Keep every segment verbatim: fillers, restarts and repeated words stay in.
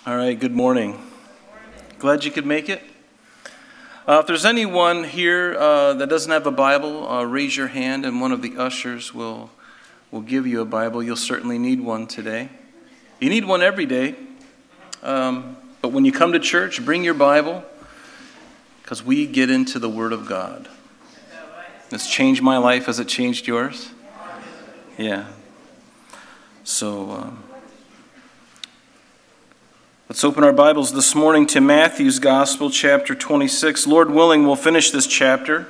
All right, good morning. Glad you could make it. Uh, if there's anyone here uh, that doesn't have a Bible, uh, raise your hand and one of the ushers will, will give you a Bible. You'll certainly need one today. You need one every day. Um, but when you come to church, bring your Bible because we get into the Word of God. It's changed my life. Has it changed yours? Yeah. So... Um, Let's open our Bibles this morning to Matthew's Gospel, chapter twenty-six. Lord willing, we'll finish this chapter.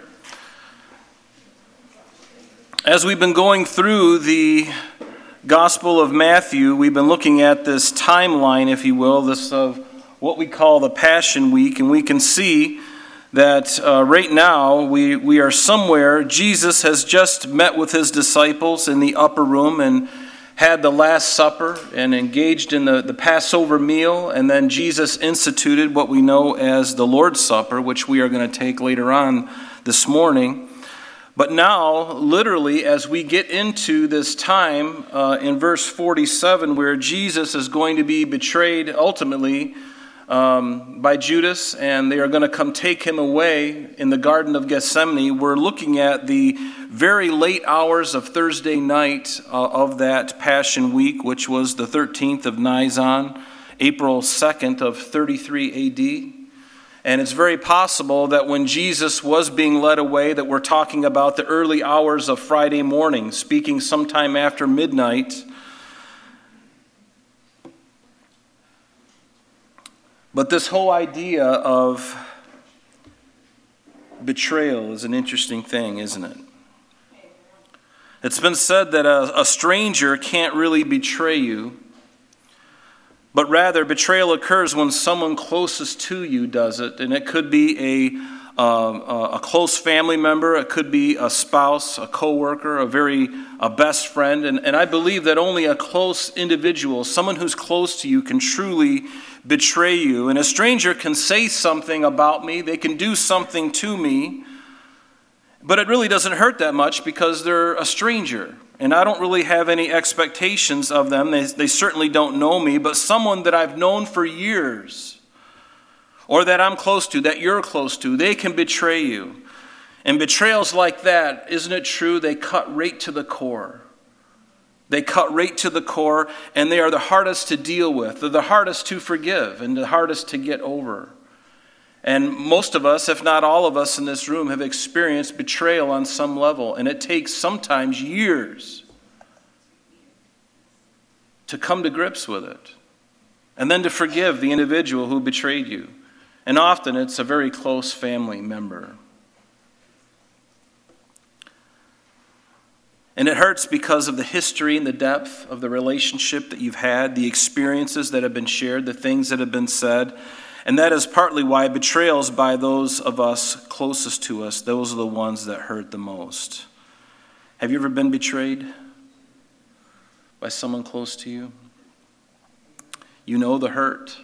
As we've been going through the Gospel of Matthew, we've been looking at this timeline, if you will, this of what we call the Passion Week, and we can see that uh, right now we, we are somewhere. Jesus has just met with his disciples in the upper room and had the Last Supper and engaged in the, the Passover meal, and then Jesus instituted what we know as the Lord's Supper, which we are going to take later on this morning. But now, literally, as we get into this time uh, in verse forty-seven, where Jesus is going to be betrayed ultimately um, by Judas, and they are going to come take him away in the Garden of Gethsemane, we're looking at the very late hours of Thursday night uh, of that Passion Week, which was the thirteenth of Nisan, April second of thirty-three A D. And it's very possible that when Jesus was being led away, that we're talking about the early hours of Friday morning, speaking sometime after midnight. But this whole idea of betrayal is an interesting thing, isn't it? It's been said that a, a stranger can't really betray you, but rather betrayal occurs when someone closest to you does it, and it could be a, uh, a close family member, it could be a spouse, a coworker, a very a best friend, and, and I believe that only a close individual, someone who's close to you, can truly betray you. And a stranger can say something about me, they can do something to me, but it really doesn't hurt that much because they're a stranger. And I don't really have any expectations of them. They, they certainly don't know me, but someone that I've known for years, or that I'm close to, that you're close to, they can betray you. And betrayals like that, isn't it true? They cut right to the core. They cut right to the core, and they are the hardest to deal with. They're the hardest to forgive and the hardest to get over. And most of us, if not all of us in this room, have experienced betrayal on some level. And it takes sometimes years to come to grips with it. And then to forgive the individual who betrayed you. And often it's a very close family member. And it hurts because of the history and the depth of the relationship that you've had, the experiences that have been shared, the things that have been said. And that is partly why betrayals by those of us closest to us, those are the ones that hurt the most. Have you ever been betrayed by someone close to you? You know the hurt.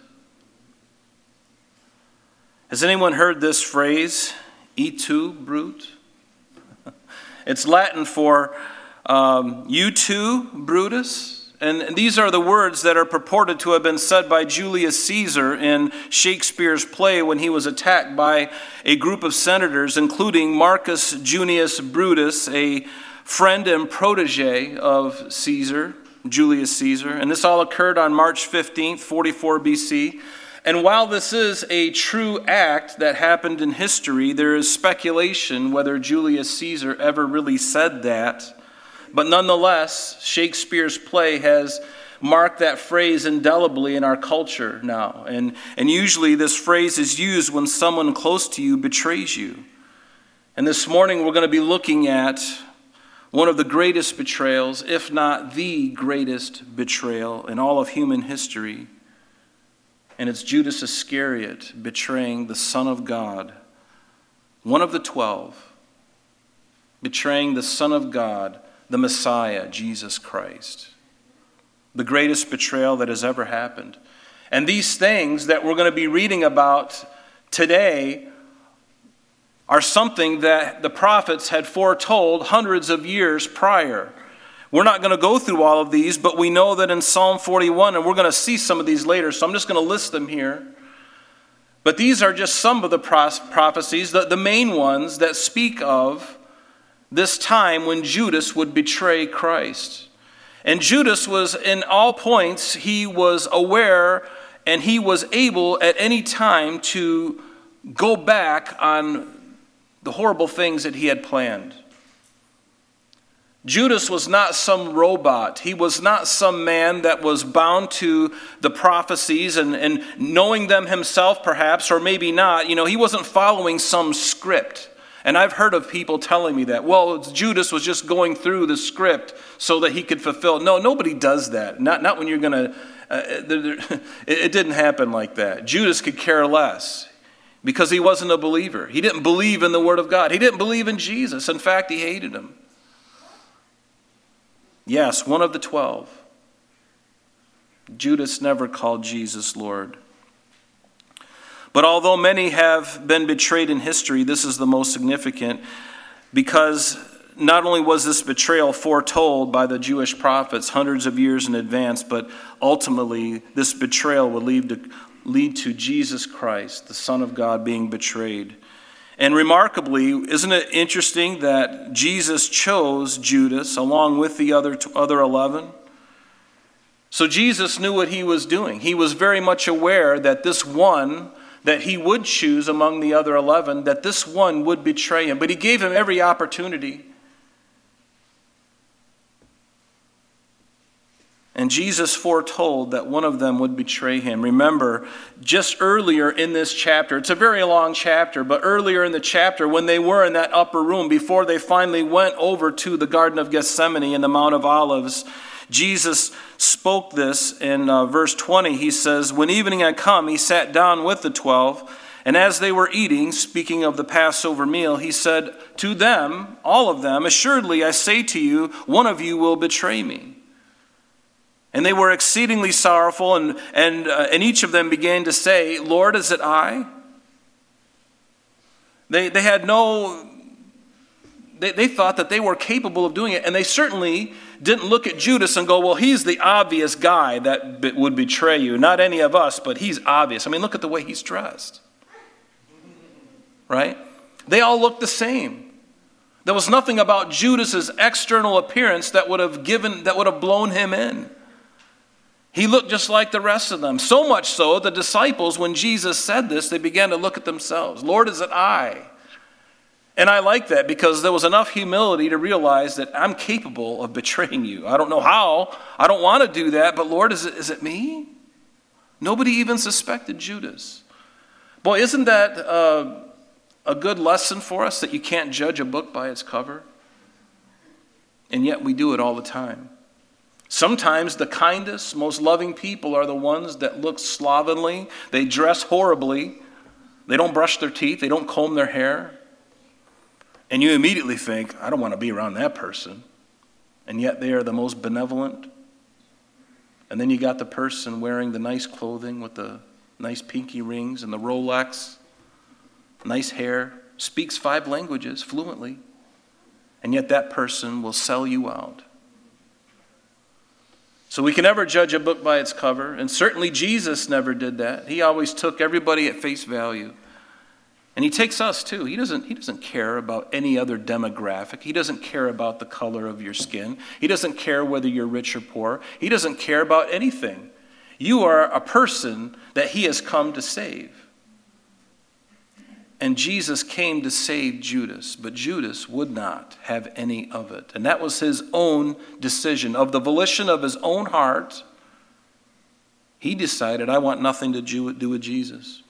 Has anyone heard this phrase, "E tu, Brute"? It's Latin for um, "you too, Brutus." And these are the words that are purported to have been said by Julius Caesar in Shakespeare's play when he was attacked by a group of senators, including Marcus Junius Brutus, a friend and protege of Caesar, Julius Caesar. And this all occurred on March fifteenth, forty-four B C. And while this is a true act that happened in history, there is speculation whether Julius Caesar ever really said that. But nonetheless, Shakespeare's play has marked that phrase indelibly in our culture now. And, and usually this phrase is used when someone close to you betrays you. And this morning we're going to be looking at one of the greatest betrayals, if not the greatest betrayal in all of human history. And it's Judas Iscariot betraying the Son of God, one of the twelve, betraying the Son of God, the Messiah, Jesus Christ. The greatest betrayal that has ever happened. And these things that we're going to be reading about today are something that the prophets had foretold hundreds of years prior. We're not going to go through all of these, but we know that in Psalm forty-one, and we're going to see some of these later, so I'm just going to list them here. But these are just some of the prophecies, the, the main ones that speak of this time when Judas would betray Christ. And Judas was, in all points, he was aware and he was able at any time to go back on the horrible things that he had planned. Judas was not some robot. He was not some man that was bound to the prophecies and, and knowing them himself perhaps, or maybe not. You know, he wasn't following some script. And I've heard of people telling me that, well, Judas was just going through the script so that he could fulfill. No, nobody does that. Not, not when you're going to, uh, it, it didn't happen like that. Judas could care less because he wasn't a believer. He didn't believe in the Word of God. He didn't believe in Jesus. In fact, he hated him. Yes, one of the twelve. Judas never called Jesus Lord. But although many have been betrayed in history, this is the most significant because not only was this betrayal foretold by the Jewish prophets hundreds of years in advance, but ultimately this betrayal would lead to, lead to Jesus Christ, the Son of God, being betrayed. And remarkably, isn't it interesting that Jesus chose Judas along with the other other eleven? So Jesus knew what he was doing. He was very much aware that this one that he would choose among the other eleven, that this one would betray him. But he gave him every opportunity. And Jesus foretold that one of them would betray him. Remember, just earlier in this chapter, it's a very long chapter, but earlier in the chapter, when they were in that upper room, before they finally went over to the Garden of Gethsemane and the Mount of Olives, Jesus spoke this in uh, verse twenty. He says, when evening had come, he sat down with the twelve, and as they were eating, speaking of the Passover meal, he said to them, all of them, assuredly I say to you, one of you will betray me. And they were exceedingly sorrowful, and, and, uh, and each of them began to say, Lord, is it I? They, they had no, they, they thought that they were capable of doing it, and they certainly didn't look at Judas and go, well, he's the obvious guy that be, would betray you. Not any of us, but he's obvious. I mean, look at the way he's dressed. Right? They all looked the same. There was nothing about Judas's external appearance that would have given, that would have blown him in. He looked just like the rest of them. So much so, the disciples, when Jesus said this, they began to look at themselves. Lord, is it I? And I like that because there was enough humility to realize that I'm capable of betraying you. I don't know how. I don't want to do that, but Lord, is it, is it me? Nobody even suspected Judas. Boy, isn't that uh, a good lesson for us, that you can't judge a book by its cover? And yet we do it all the time. Sometimes the kindest, most loving people are the ones that look slovenly. They dress horribly. They don't brush their teeth. They don't comb their hair. And you immediately think, I don't want to be around that person. And yet they are the most benevolent. And then you got the person wearing the nice clothing with the nice pinky rings and the Rolex, nice hair, speaks five languages fluently. And yet that person will sell you out. So we can never judge a book by its cover, and certainly Jesus never did that. He always took everybody at face value. And he takes us too. He doesn't, he doesn't care about any other demographic. He doesn't care about the color of your skin. He doesn't care whether you're rich or poor. He doesn't care about anything. You are a person that he has come to save. And Jesus came to save Judas, but Judas would not have any of it. And that was his own decision. Of the volition of his own heart, he decided, I want nothing to do with Jesus.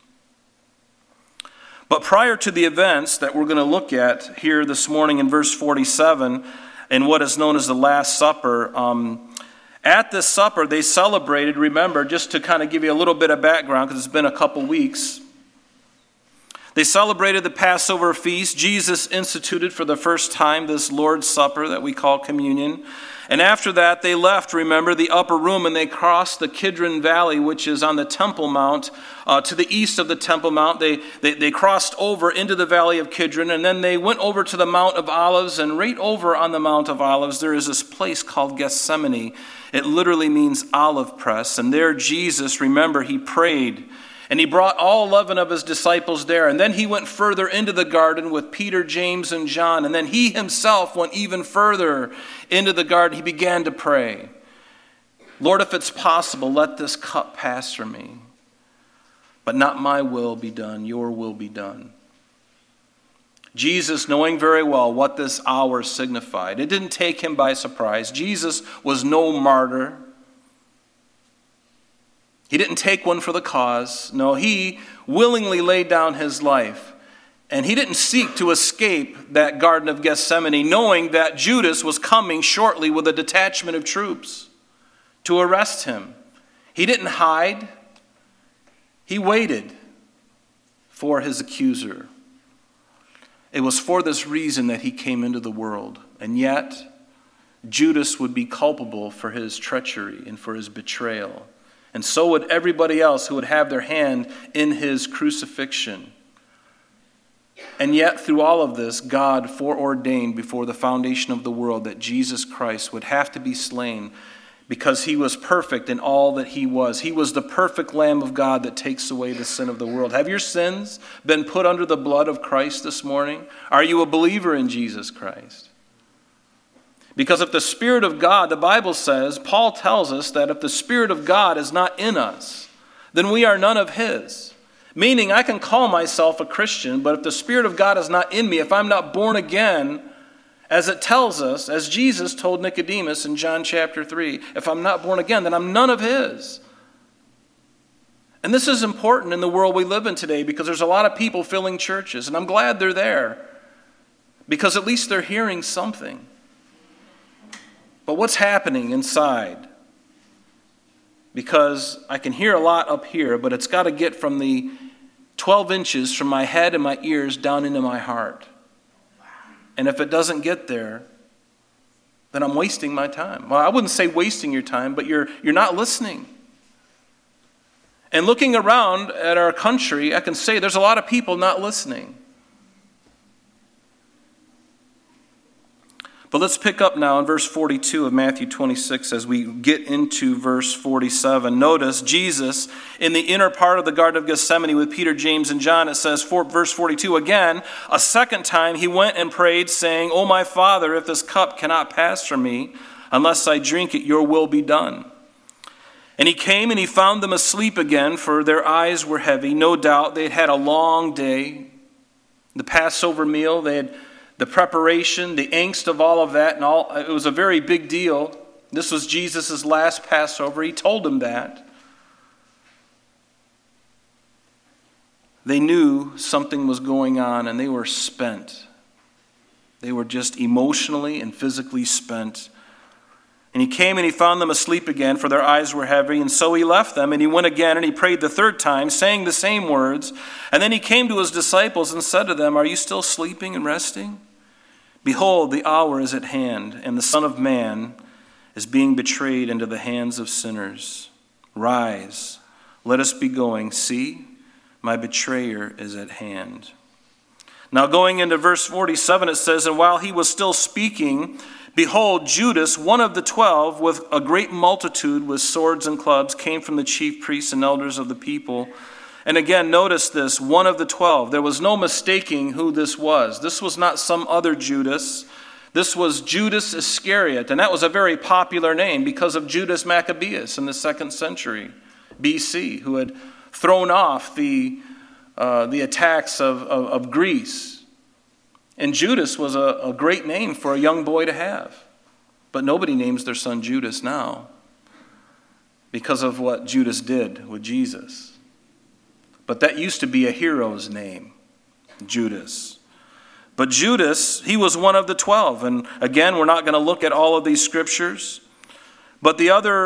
But prior to the events that we're going to look at here this morning in verse forty-seven, in what is known as the Last Supper, um, at this supper they celebrated, remember, just to kind of give you a little bit of background, because it's been a couple weeks, They celebrated the Passover feast. Jesus instituted for the first time this Lord's Supper that we call communion. And after that, they left, remember, the upper room, and they crossed the Kidron Valley, which is on the Temple Mount, uh, to the east of the Temple Mount. They, they, they crossed over into the Valley of Kidron, and then they went over to the Mount of Olives, and right over on the Mount of Olives, there is this place called Gethsemane. It literally means olive press, and there Jesus, remember, he prayed. And he brought all eleven of his disciples there. And then he went further into the garden with Peter, James, and John. And then he himself went even further into the garden. He began to pray, Lord, if it's possible, let this cup pass from me. But not my will be done, your will be done. Jesus, knowing very well what this hour signified, it didn't take him by surprise. Jesus was no martyr. He didn't take one for the cause. No, he willingly laid down his life. And he didn't seek to escape that Garden of Gethsemane, knowing that Judas was coming shortly with a detachment of troops to arrest him. He didn't hide. He waited for his accuser. It was for this reason that he came into the world. And yet, Judas would be culpable for his treachery and for his betrayal. And so would everybody else who would have their hand in his crucifixion. And yet, through all of this, God foreordained before the foundation of the world that Jesus Christ would have to be slain because he was perfect in all that he was. He was the perfect Lamb of God that takes away the sin of the world. Have your sins been put under the blood of Christ this morning? Are you a believer in Jesus Christ? Because if the Spirit of God, the Bible says, Paul tells us that if the Spirit of God is not in us, then we are none of his. Meaning I can call myself a Christian, but if the Spirit of God is not in me, if I'm not born again, as it tells us, as Jesus told Nicodemus in John chapter three, if I'm not born again, then I'm none of his. And this is important in the world we live in today because there's a lot of people filling churches, and I'm glad they're there because at least they're hearing something. But what's happening inside? Because I can hear a lot up here, but it's got to get from the twelve inches from my head and my ears down into my heart. And if it doesn't get there, then I'm wasting my time. Well, I wouldn't say wasting your time, but you're you're not listening. And looking around at our country, I can say there's a lot of people not listening. But let's pick up now in verse forty-two of Matthew twenty-six as we get into verse forty-seven. Notice Jesus in the inner part of the Garden of Gethsemane with Peter, James, and John. It says, for, verse forty-two, again, a second time he went and prayed, saying, O my Father, if this cup cannot pass from me, unless I drink it, your will be done. And he came and he found them asleep again, for their eyes were heavy. No doubt they had had a long day. The Passover meal, they had the preparation, the angst of all of that, and all, it was a very big deal. This was Jesus' last Passover. He told them that. They knew something was going on, and they were spent. They were just emotionally and physically spent. And he came and he found them asleep again, for their eyes were heavy. And so he left them, and he went again, and he prayed the third time, saying the same words. And then he came to his disciples and said to them, Are you still sleeping and resting? Behold, the hour is at hand, and the Son of Man is being betrayed into the hands of sinners. Rise, let us be going. See, my betrayer is at hand. Now going into verse forty-seven, it says, And while he was still speaking, behold, Judas, one of the twelve, with a great multitude with swords and clubs, came from the chief priests and elders of the people. And again, notice this, one of the twelve. There was no mistaking who this was. This was not some other Judas. This was Judas Iscariot, and that was a very popular name because of Judas Maccabeus in the second century B C, who had thrown off the, uh, the attacks of, of, of Greece. And Judas was a, a great name for a young boy to have. But nobody names their son Judas now because of what Judas did with Jesus. But that used to be a hero's name, Judas. But Judas, he was one of the twelve. And again, we're not going to look at all of these scriptures. But the other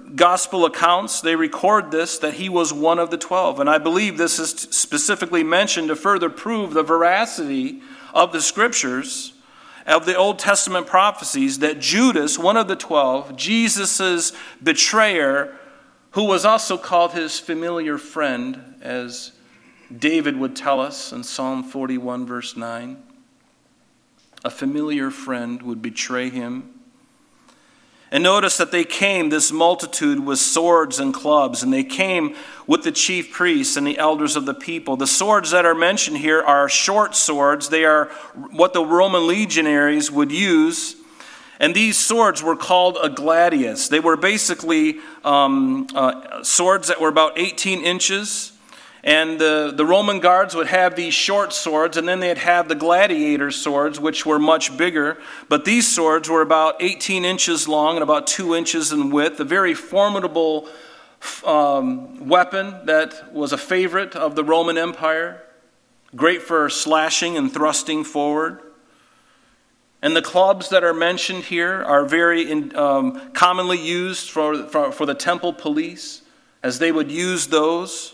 gospel accounts, they record this, that he was one of the twelve. And I believe this is specifically mentioned to further prove the veracity of the scriptures, of the Old Testament prophecies, that Judas, one of the twelve, Jesus' betrayer, who was also called his familiar friend, as David would tell us in Psalm forty-one, verse nine. A familiar friend would betray him. And notice that they came, this multitude, with swords and clubs, and they came with the chief priests and the elders of the people. The swords that are mentioned here are short swords. They are what the Roman legionaries would use. And these swords were called a gladius. They were basically um, uh, swords that were about eighteen inches. And the, the Roman guards would have these short swords, and then they'd have the gladiator swords, which were much bigger. But these swords were about eighteen inches long and about two inches in width, a very formidable um, weapon that was a favorite of the Roman Empire, great for slashing and thrusting forward. And the clubs that are mentioned here are very in, um, commonly used for, for, for the temple police, as they would use those.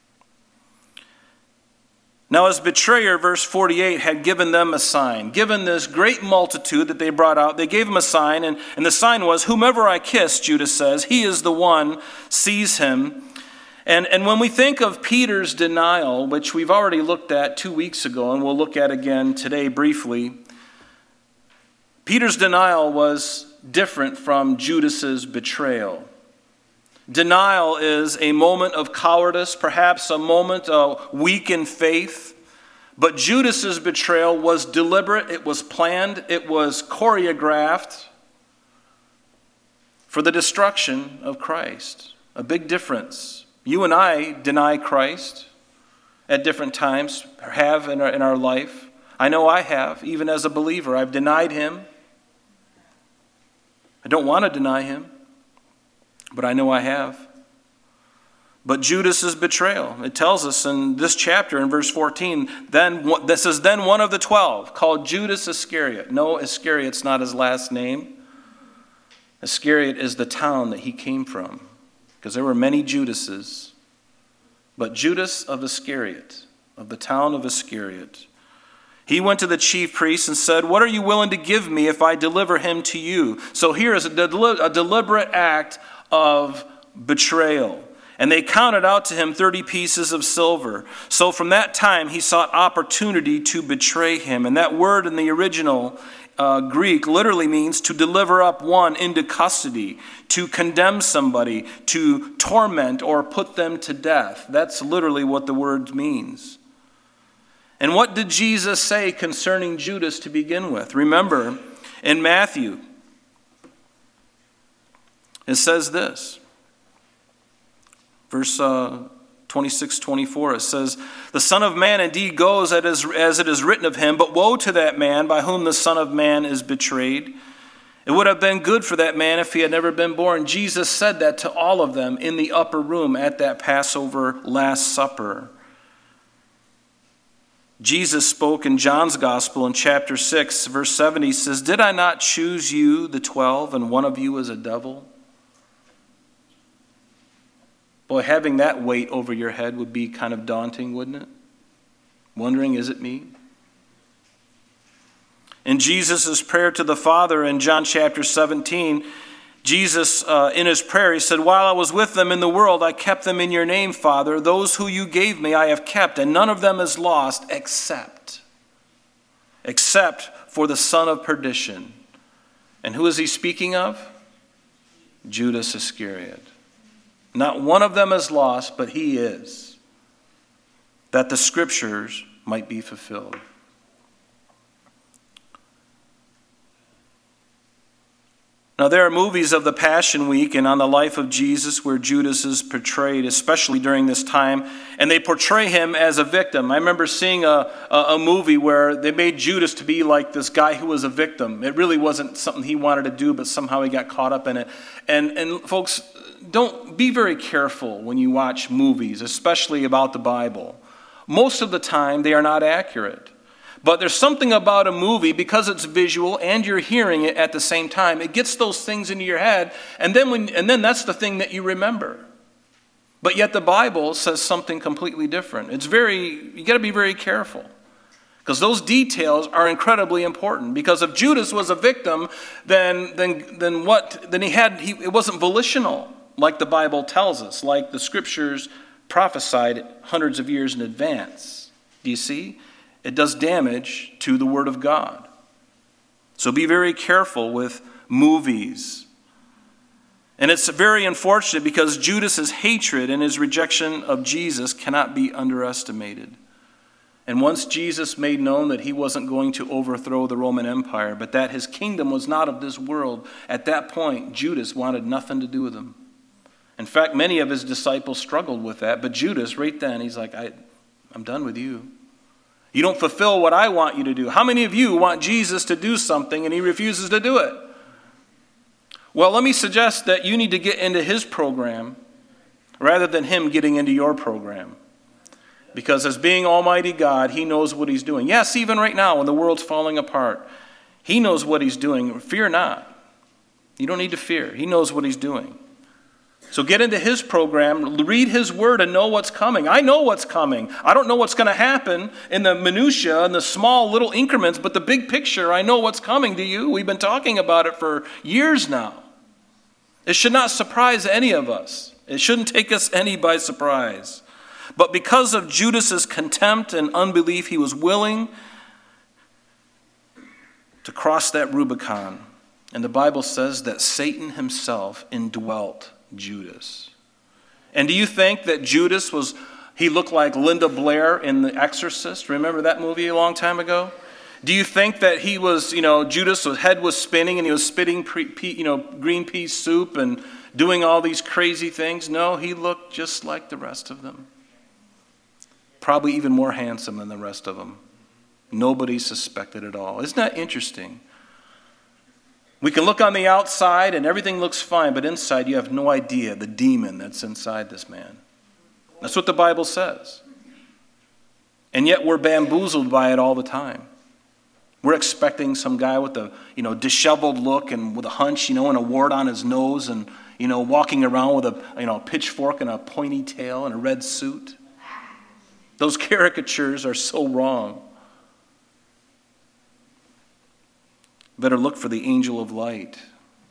Now his betrayer, verse forty-eight, had given them a sign. Given this great multitude that they brought out, they gave him a sign, and, and the sign was, "Whomever I kiss," Judas says, "he is the one, seize him." And, and when we think of Peter's denial, which we've already looked at two weeks ago, and we'll look at again today briefly, Peter's denial was different from Judas's betrayal. Denial is a moment of cowardice, perhaps a moment uh, weak in faith. But Judas's betrayal was deliberate, it was planned, it was choreographed for the destruction of Christ. A big difference. You and I deny Christ at different times, have in our, in our life. I know I have, even as a believer. I've denied him. I don't want to deny him, but I know I have. But Judas's betrayal, it tells us in this chapter in verse fourteen, then this is then one of the twelve, called Judas Iscariot. No, Iscariot's not his last name. Iscariot is the town that he came from, because there were many Judases. But Judas of Iscariot, of the town of Iscariot, he went to the chief priests and said, "What are you willing to give me if I deliver him to you?" So here is a, del- a deliberate act of betrayal. And they counted out to him thirty pieces of silver. So from that time he sought opportunity to betray him. And that word in the original uh, Greek literally means to deliver up one into custody, to condemn somebody, to torment or put them to death. That's literally what the word means. And what did Jesus say concerning Judas to begin with? Remember, in Matthew, it says this. Verse uh, twenty-six, twenty-four, it says, "The Son of Man indeed goes as it is written of him, but woe to that man by whom the Son of Man is betrayed. It would have been good for that man if he had never been born." Jesus said that to all of them in the upper room at that Passover Last Supper. Jesus spoke in John's Gospel in chapter six, verse seven. He says, "Did I not choose you, the twelve, and one of you is a devil?" Boy, having that weight over your head would be kind of daunting, wouldn't it? Wondering, is it me? In Jesus' prayer to the Father in John chapter seventeen, Jesus, uh, in his prayer, he said, "While I was with them in the world, I kept them in your name, Father. Those who you gave me I have kept, and none of them is lost except, except for the son of perdition." And who is he speaking of? Judas Iscariot. Not one of them is lost, but he is, that the scriptures might be fulfilled. Now, there are movies of the Passion Week and on the life of Jesus where Judas is portrayed, especially during this time, and they portray him as a victim. I remember seeing a, a, a movie where they made Judas to be like this guy who was a victim. It really wasn't something he wanted to do, but somehow he got caught up in it. And, and folks, don't be very careful when you watch movies, especially about the Bible. Most of the time, they are not accurate. But there's something about a movie, because it's visual and you're hearing it at the same time, it gets those things into your head, and then when and then that's the thing that you remember. But yet the Bible says something completely different. It's very, you got to be very careful. Because those details are incredibly important. Because if Judas was a victim, then then then what? Then he had he it wasn't volitional, like the Bible tells us, like the scriptures prophesied hundreds of years in advance. Do you see? It does damage to the Word of God. So be very careful with movies. And it's very unfortunate because Judas's hatred and his rejection of Jesus cannot be underestimated. And once Jesus made known that he wasn't going to overthrow the Roman Empire, but that his kingdom was not of this world, at that point, Judas wanted nothing to do with him. In fact, many of his disciples struggled with that, but Judas, right then, he's like, I, I'm done with you. You don't fulfill what I want you to do. How many of you want Jesus to do something and he refuses to do it? Well, let me suggest that you need to get into his program rather than him getting into your program. Because as being Almighty God, he knows what he's doing. Yes, even right now when the world's falling apart, he knows what he's doing. Fear not. You don't need to fear. He knows what he's doing. So get into his program, read his word, and know what's coming. I know what's coming. I don't know what's going to happen in the minutia and the small little increments, but the big picture, I know what's coming. Do you? We've been talking about it for years now. It should not surprise any of us. It shouldn't take us any by surprise. But because of Judas's contempt and unbelief, he was willing to cross that Rubicon. And the Bible says that Satan himself indwelt Judas. And do you think that Judas was, he looked like Linda Blair in The Exorcist? Remember that movie a long time ago? Do you think that he was, you know, Judas' head was spinning and he was spitting, pre, pea, you know, green pea soup and doing all these crazy things? No, he looked just like the rest of them. Probably even more handsome than the rest of them. Nobody suspected at all. Isn't that interesting? We can look on the outside and everything looks fine, but inside you have no idea the demon that's inside this man. That's what the Bible says. And yet we're bamboozled by it all the time. We're expecting some guy with a, you know, disheveled look and with a hunch, you know, and a wart on his nose and, you know, walking around with a, you know, pitchfork and a pointy tail and a red suit. Those caricatures are so wrong. Better look for the angel of light.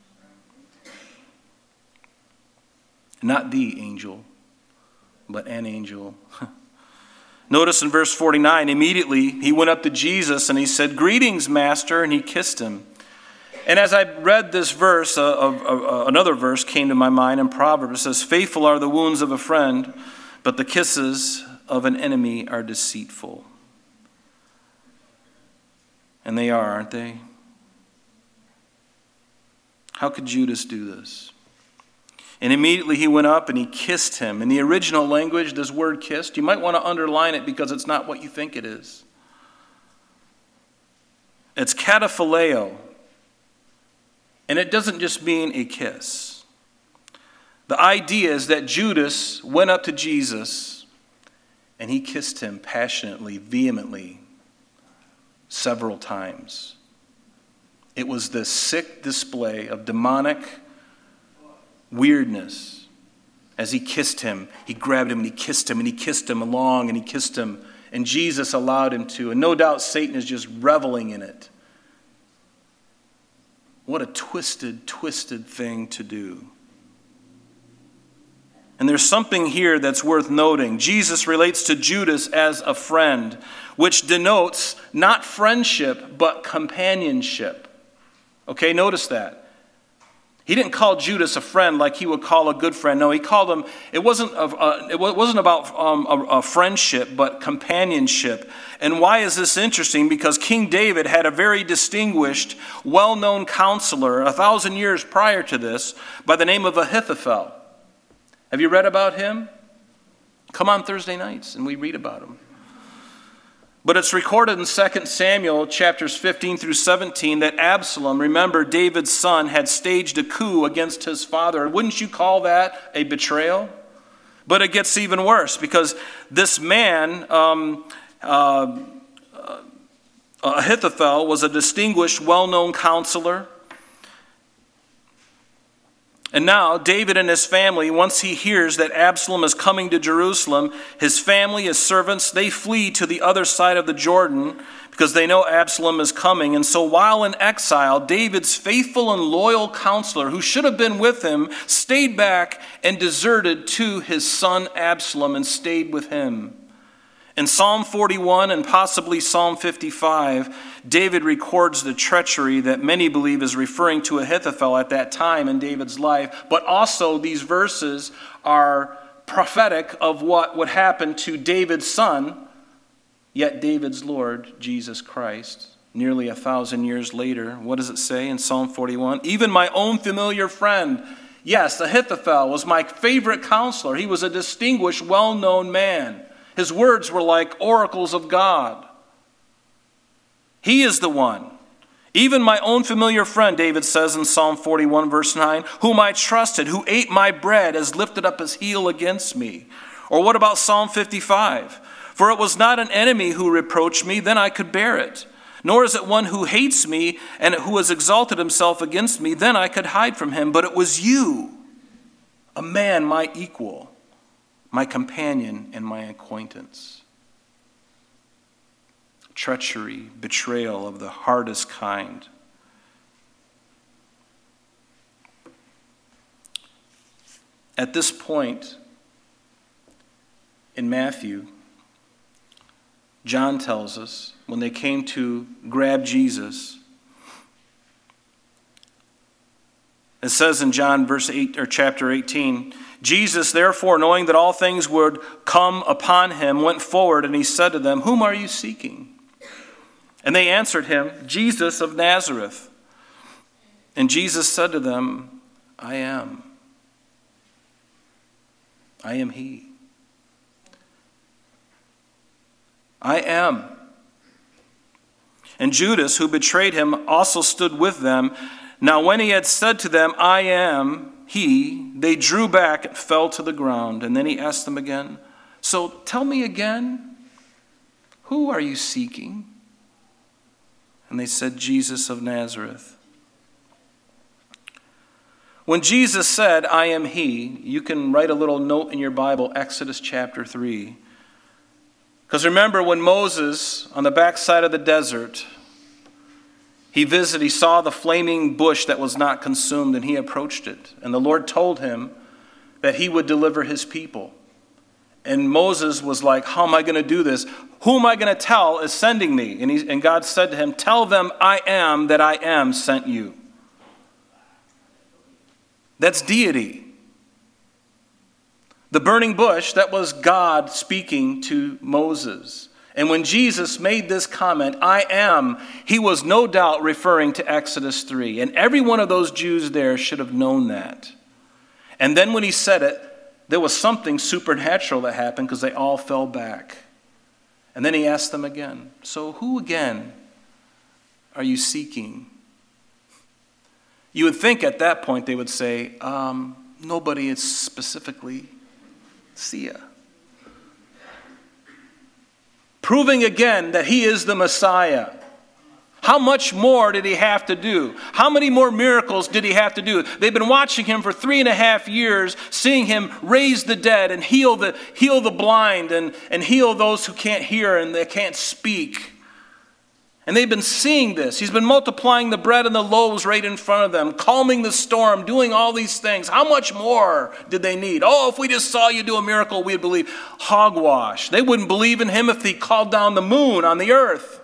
Not the angel, but an angel. Notice in verse forty-nine, immediately he went up to Jesus and he said, "Greetings, Master," and he kissed him. And as I read this verse, uh, uh, uh, another verse came to my mind in Proverbs. It says, "Faithful are the wounds of a friend, but the kisses of an enemy are deceitful." And they are, aren't they? How could Judas do this? And immediately he went up and he kissed him. In the original language, this word kissed, you might want to underline it because it's not what you think it is. It's kataphileo. And it doesn't just mean a kiss. The idea is that Judas went up to Jesus and he kissed him passionately, vehemently, several times. It was this sick display of demonic weirdness. As he kissed him, he grabbed him and he kissed him and he kissed him along and he kissed him. And Jesus allowed him to. And no doubt Satan is just reveling in it. What a twisted, twisted thing to do. And there's something here that's worth noting. Jesus relates to Judas as a friend, which denotes not friendship, but companionship. Okay, notice that. He didn't call Judas a friend like he would call a good friend. No, he called him, it wasn't, a, a, it wasn't about um, a, a friendship, but companionship. And why is this interesting? Because King David had a very distinguished, well-known counselor a thousand years prior to this by the name of Ahithophel. Have you read about him? Come on Thursday nights and we read about him. But it's recorded in Second Samuel chapters fifteen through seventeen that Absalom, remember David's son, had staged a coup against his father. Wouldn't you call that a betrayal? But it gets even worse because this man, um, uh, uh, Ahithophel was a distinguished, well-known counselor. And now, David and his family, once he hears that Absalom is coming to Jerusalem, his family, his servants, they flee to the other side of the Jordan because they know Absalom is coming. And so while in exile, David's faithful and loyal counselor, who should have been with him, stayed back and deserted to his son Absalom and stayed with him. In Psalm forty-one and possibly Psalm fifty-five, David records the treachery that many believe is referring to Ahithophel at that time in David's life, but also these verses are prophetic of what would happen to David's son, yet David's Lord, Jesus Christ, nearly a thousand years later. What does it say in Psalm forty-one? Even my own familiar friend, yes, Ahithophel was my favorite counselor. He was a distinguished, well-known man. His words were like oracles of God. He is the one. Even my own familiar friend, David says in Psalm forty-one, verse nine, whom I trusted, who ate my bread, has lifted up his heel against me. Or what about Psalm fifty-five? For it was not an enemy who reproached me, then I could bear it. Nor is it one who hates me and who has exalted himself against me, then I could hide from him. But it was you, a man my equal, my companion and my acquaintance. Treachery, betrayal of the hardest kind. At this point in Matthew, John tells us when they came to grab Jesus, it says in John verse eight or chapter eighteen, Jesus, therefore, knowing that all things would come upon him, went forward, and he said to them, whom are you seeking? And they answered him, Jesus of Nazareth. And Jesus said to them, I am. I am he. I am. And Judas, who betrayed him, also stood with them. Now when he had said to them, I am he, they drew back and fell to the ground. And then he asked them again, so tell me again, who are you seeking? And they said, Jesus of Nazareth. When Jesus said, I am he, you can write a little note in your Bible, Exodus chapter three. Because remember when Moses, on the backside of the desert, He visited, he saw the flaming bush that was not consumed, and he approached it. And the Lord told him that he would deliver his people. And Moses was like, how am I going to do this? Who am I going to tell is sending me? And, he, and God said to him, tell them I am that I am sent you. That's deity. The burning bush, that was God speaking to Moses. And when Jesus made this comment, I am, he was no doubt referring to Exodus three. And every one of those Jews there should have known that. And then when he said it, there was something supernatural that happened because they all fell back. And then he asked them again, so who again are you seeking? You would think at that point they would say, um, nobody is specifically, see ya. Proving again that he is the Messiah. How much more did he have to do? How many more miracles did he have to do? They've been watching him for three and a half years, seeing him raise the dead and heal the, heal the blind and, and heal those who can't hear and they can't speak. And they've been seeing this. He's been multiplying the bread and the loaves right in front of them, calming the storm, doing all these things. How much more did they need? Oh, if we just saw you do a miracle, we'd believe. Hogwash. They wouldn't believe in him if he called down the moon on the earth.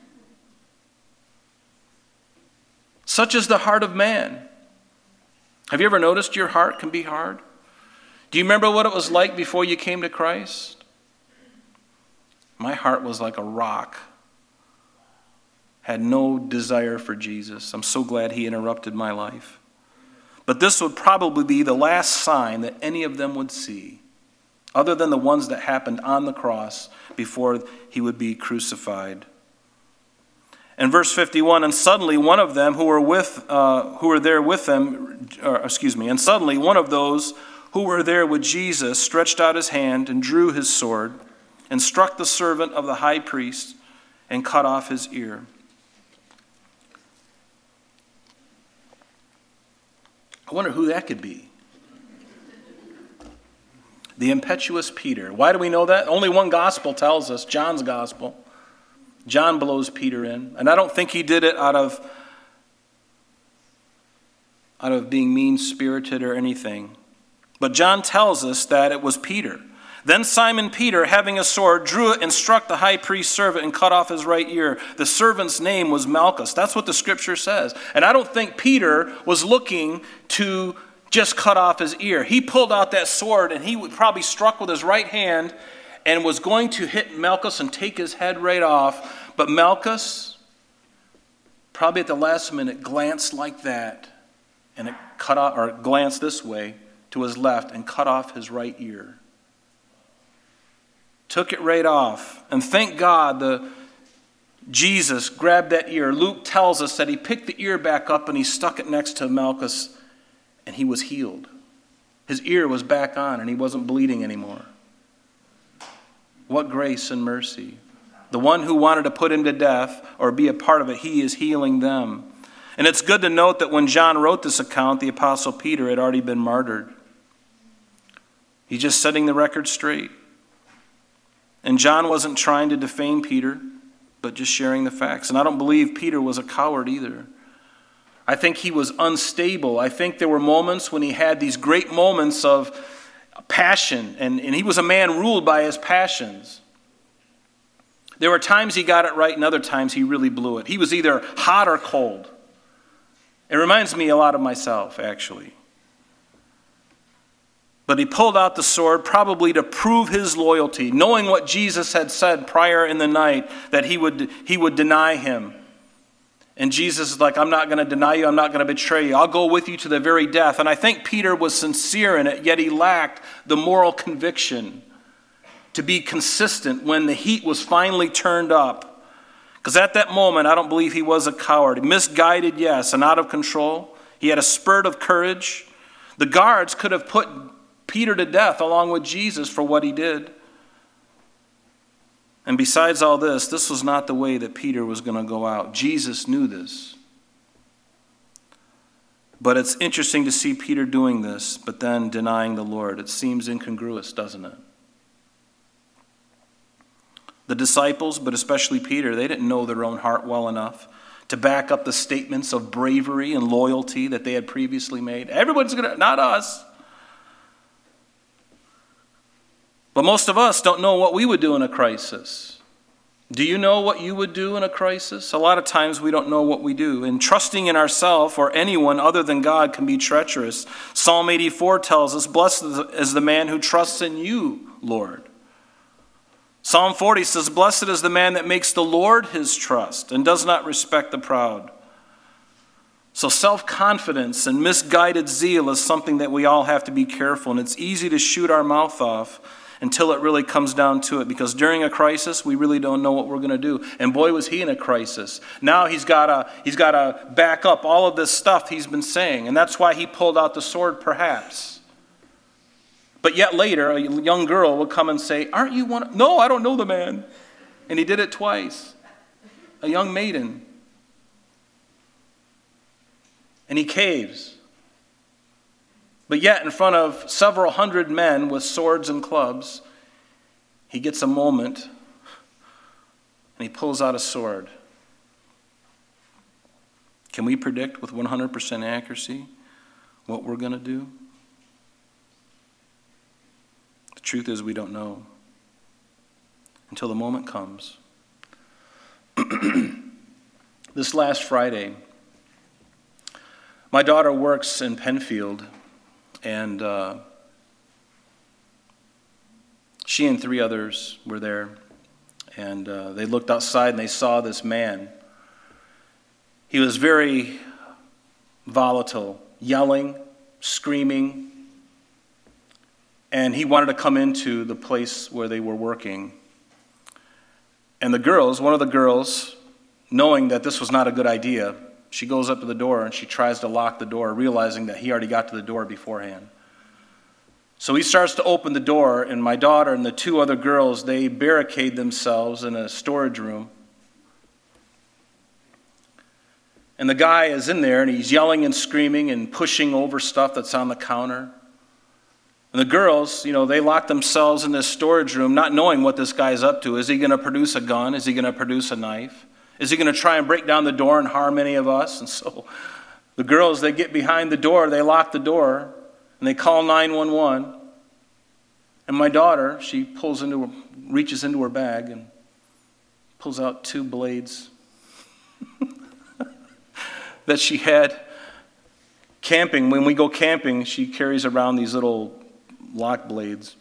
Such is the heart of man. Have you ever noticed your heart can be hard? Do you remember what it was like before you came to Christ? My heart was like a rock. Had no desire for Jesus. I'm so glad he interrupted my life. But this would probably be the last sign that any of them would see, other than the ones that happened on the cross before he would be crucified. In verse fifty-one, and suddenly one of them who were with, uh, who were there with them, or excuse me, and suddenly one of those who were there with Jesus stretched out his hand and drew his sword and struck the servant of the high priest and cut off his ear. I wonder who that could be. The impetuous Peter. Why do we know that? Only one gospel tells us, John's gospel. John blows Peter in. And I don't think he did it out of, out of being mean-spirited or anything. But John tells us that it was Peter. Then Simon Peter, having a sword, drew it and struck the high priest's servant and cut off his right ear. The servant's name was Malchus. That's what the scripture says. And I don't think Peter was looking to just cut off his ear. He pulled out that sword and he probably struck with his right hand and was going to hit Malchus and take his head right off. But Malchus, probably at the last minute, glanced like that and it cut off, or glanced this way to his left and cut off his right ear. Took it right off. And thank God the Jesus grabbed that ear. Luke tells us that he picked the ear back up and he stuck it next to Malchus and he was healed. His ear was back on and he wasn't bleeding anymore. What grace and mercy. The one who wanted to put him to death or be a part of it, he is healing them. And it's good to note that when John wrote this account, the Apostle Peter had already been martyred. He's just setting the record straight. And John wasn't trying to defame Peter, but just sharing the facts. And I don't believe Peter was a coward either. I think he was unstable. I think there were moments when he had these great moments of passion, and, and he was a man ruled by his passions. There were times he got it right, and other times he really blew it. He was either hot or cold. It reminds me a lot of myself, actually. But he pulled out the sword probably to prove his loyalty, knowing what Jesus had said prior in the night, that he would, he would deny him. And Jesus is like, I'm not going to deny you. I'm not going to betray you. I'll go with you to the very death. And I think Peter was sincere in it, yet he lacked the moral conviction to be consistent when the heat was finally turned up. Because at that moment, I don't believe he was a coward. Misguided, yes, and out of control. He had a spurt of courage. The guards could have put Peter to death along with Jesus for what he did. And besides all this, this was not the way that Peter was going to go out. Jesus knew this. But it's interesting to see Peter doing this, but then denying the Lord. It seems incongruous, doesn't it? The disciples, but especially Peter, they didn't know their own heart well enough to back up the statements of bravery and loyalty that they had previously made. Everyone's going to, not us. But most of us don't know what we would do in a crisis. Do you know what you would do in a crisis? A lot of times we don't know what we do. And trusting in ourselves or anyone other than God can be treacherous. Psalm eighty-four tells us, blessed is the man who trusts in you, Lord. Psalm forty says, blessed is the man that makes the Lord his trust and does not respect the proud. So self-confidence and misguided zeal is something that we all have to be careful. And it's easy to shoot our mouth off until it really comes down to it. Because during a crisis, we really don't know what we're going to do. And boy, was he in a crisis. Now he's got to he's got to back up all of this stuff he's been saying. And that's why he pulled out the sword, perhaps. But yet later, a young girl will come and say, aren't you one? No, I don't know the man. And he did it twice. A young maiden. And he caves. But yet, in front of several hundred men with swords and clubs, he gets a moment and he pulls out a sword. Can we predict with one hundred percent accuracy what we're going to do? The truth is, we don't know until the moment comes. This last Friday, my daughter works in Penfield. And uh, she and three others were there. And uh, they looked outside and they saw this man. He was very volatile, yelling, screaming. And he wanted to come into the place where they were working. And the girls, one of the girls, knowing that this was not a good idea, she goes up to the door and she tries to lock the door, realizing that he already got to the door beforehand. So he starts to open the door, and my daughter and the two other girls, they barricade themselves in a storage room. And the guy is in there, and he's yelling and screaming and pushing over stuff that's on the counter. And the girls, you know, they lock themselves in this storage room not knowing what this guy's up to. Is he going to produce a gun? Is he going to produce a knife? Is he going to try and break down the door and harm any of us? And so the girls, they get behind the door, they lock the door, and they call nine one one. And my daughter, she pulls into her, reaches into her bag and pulls out two blades that she had camping. When we go camping, she carries around these little lock blades.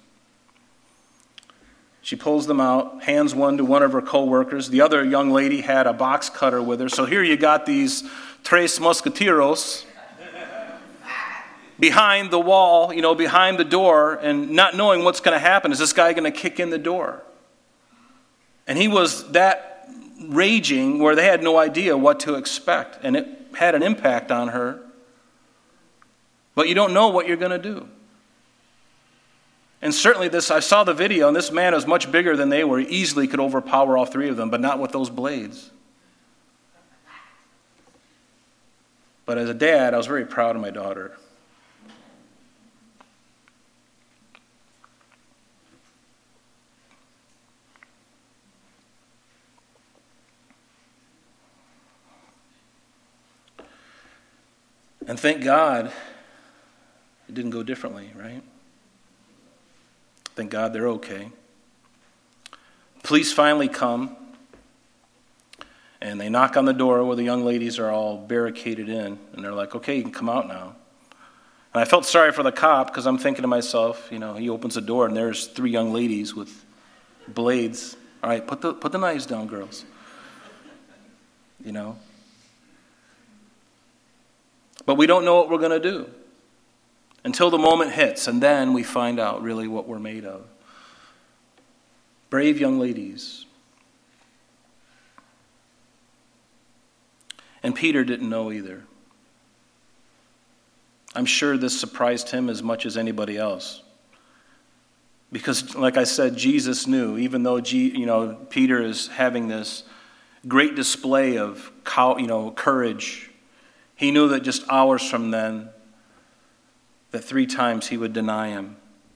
She pulls them out, hands one to one of her co-workers. The other young lady had a box cutter with her. So here you got these tres mosqueteros behind the wall, you know, behind the door, and not knowing what's going to happen. Is this guy going to kick in the door? And he was that raging where they had no idea what to expect. And it had an impact on her. But you don't know what you're going to do. And certainly this, I saw the video, and this man is much bigger than they were. He easily could overpower all three of them, but not with those blades. But as a dad, I was very proud of my daughter. And thank God it didn't go differently, right? Thank God they're okay. Police finally come, and they knock on the door where the young ladies are all barricaded in, and they're like, okay, you can come out now. And I felt sorry for the cop because I'm thinking to myself, you know, he opens the door, and there's three young ladies with blades. All right, put the, put the knives down, girls. You know? But we don't know what we're going to do until the moment hits, and then we find out really what we're made of. Brave young ladies. And Peter didn't know either. I'm sure this surprised him as much as anybody else. Because, like I said, Jesus knew, even though G, you know, Peter is having this great display of cow, you know, courage, he knew that just hours from then, that three times he would deny him.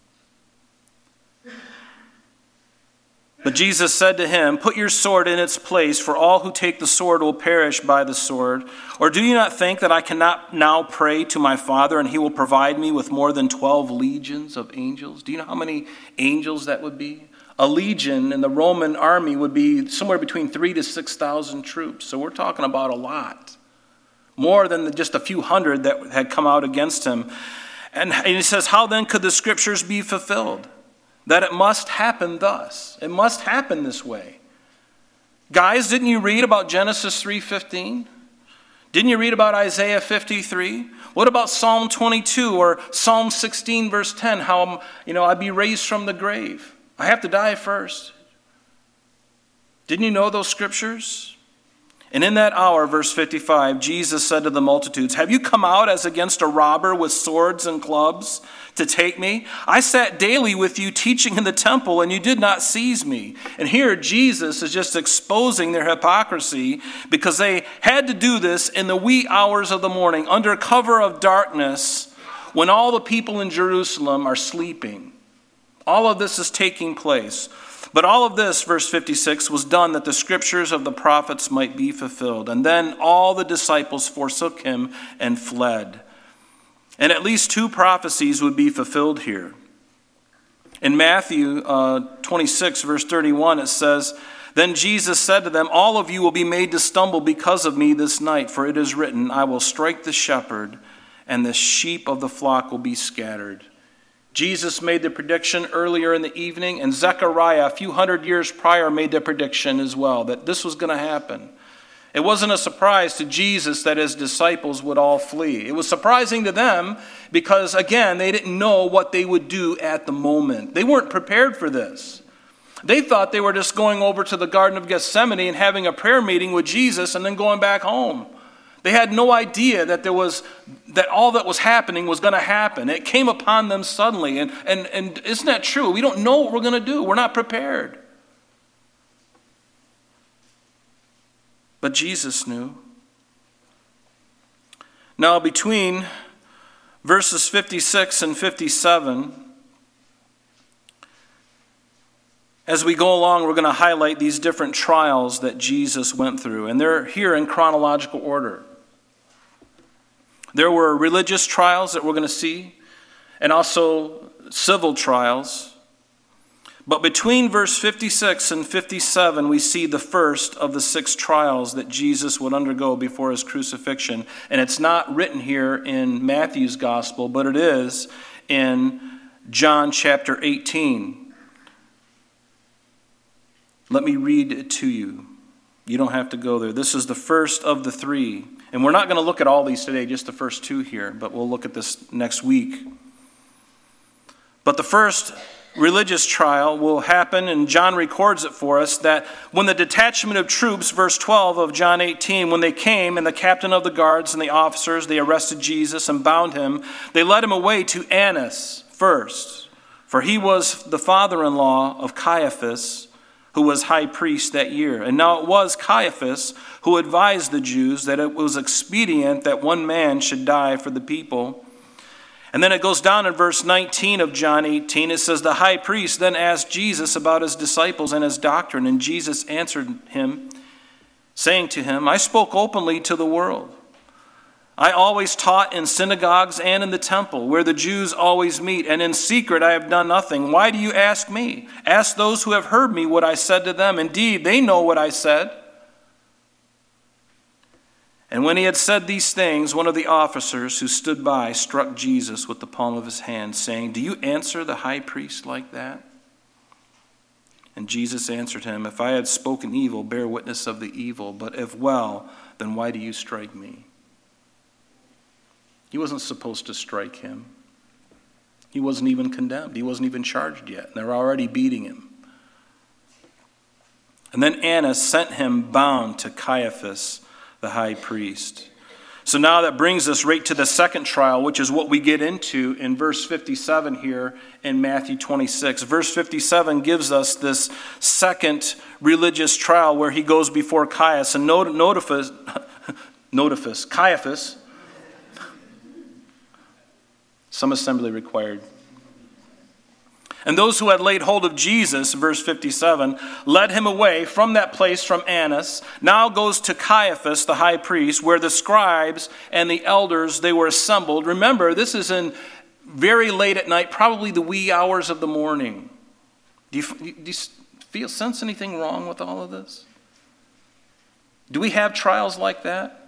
But Jesus said to him, put your sword in its place, for all who take the sword will perish by the sword. Or do you not think that I cannot now pray to my Father, and he will provide me with more than twelve legions of angels? Do you know how many angels that would be? A legion in the Roman army would be somewhere between three to six thousand troops. So we're talking about a lot. More than just a few hundred that had come out against him. And he says, how then could the scriptures be fulfilled? That it must happen thus. It must happen this way. Guys, didn't you read about Genesis three fifteen? Didn't you read about Isaiah fifty-three? What about Psalm twenty-two or Psalm sixteen verse ten? How, you know, I'd be raised from the grave. I have to die first. Didn't you know those scriptures? And in that hour, verse fifty-five, Jesus said to the multitudes, have you come out as against a robber with swords and clubs to take me? I sat daily with you teaching in the temple, and you did not seize me. And here Jesus is just exposing their hypocrisy because they had to do this in the wee hours of the morning, under cover of darkness, when all the people in Jerusalem are sleeping. All of this is taking place. But all of this, verse fifty-six, was done that the scriptures of the prophets might be fulfilled. And then all the disciples forsook him and fled. And at least two prophecies would be fulfilled here. In Matthew uh, twenty-six, verse thirty-one, it says, then Jesus said to them, all of you will be made to stumble because of me this night, for it is written, I will strike the shepherd, and the sheep of the flock will be scattered. Jesus made the prediction earlier in the evening, and Zechariah, a few hundred years prior, made the prediction as well, that this was going to happen. It wasn't a surprise to Jesus that his disciples would all flee. It was surprising to them because, again, they didn't know what they would do at the moment. They weren't prepared for this. They thought they were just going over to the Garden of Gethsemane and having a prayer meeting with Jesus and then going back home. They had no idea that there was that all that was happening was going to happen. It came upon them suddenly. And, and, and isn't that true? We don't know what we're going to do. We're not prepared. But Jesus knew. Now, between verses fifty-six and fifty-seven, as we go along, we're going to highlight these different trials that Jesus went through, and they're here in chronological order. There were religious trials that we're going to see, and also civil trials. But between verse fifty-six and fifty-seven, we see the first of the six trials that Jesus would undergo before his crucifixion. And it's not written here in Matthew's gospel, but it is in John chapter eighteen. Let me read it to you. You don't have to go there. This is the first of the three. And we're not going to look at all these today, just the first two here, but we'll look at this next week. But the first religious trial will happen, and John records it for us, that when the detachment of troops, verse twelve of John eighteen, when they came, and the captain of the guards and the officers, they arrested Jesus and bound him, they led him away to Annas first, for he was the father-in-law of Caiaphas, who was high priest that year. And now it was Caiaphas who advised the Jews that it was expedient that one man should die for the people. And then it goes down in verse nineteen of John eighteen. It says, the high priest then asked Jesus about his disciples and his doctrine. And Jesus answered him, saying to him, I spoke openly to the world. I always taught in synagogues and in the temple, where the Jews always meet. And in secret I have done nothing. Why do you ask me? Ask those who have heard me what I said to them. Indeed, they know what I said. And when he had said these things, one of the officers who stood by struck Jesus with the palm of his hand, saying, do you answer the high priest like that? And Jesus answered him, if I had spoken evil, bear witness of the evil. But if well, then why do you strike me? He wasn't supposed to strike him. He wasn't even condemned. He wasn't even charged yet. They're already beating him. And then Annas sent him bound to Caiaphas, the high priest. So now that brings us right to the second trial, which is what we get into in verse fifty-seven here in Matthew twenty-six. Verse fifty-seven gives us this second religious trial where he goes before Caiaphas. And notice, notice, Caiaphas, some assembly required. And those who had laid hold of Jesus, verse fifty-seven, led him away from that place from Annas, now goes to Caiaphas, the high priest, where the scribes and the elders, they were assembled. Remember, this is in very late at night, probably the wee hours of the morning. Do you, do you feel, sense anything wrong with all of this? Do we have trials like that?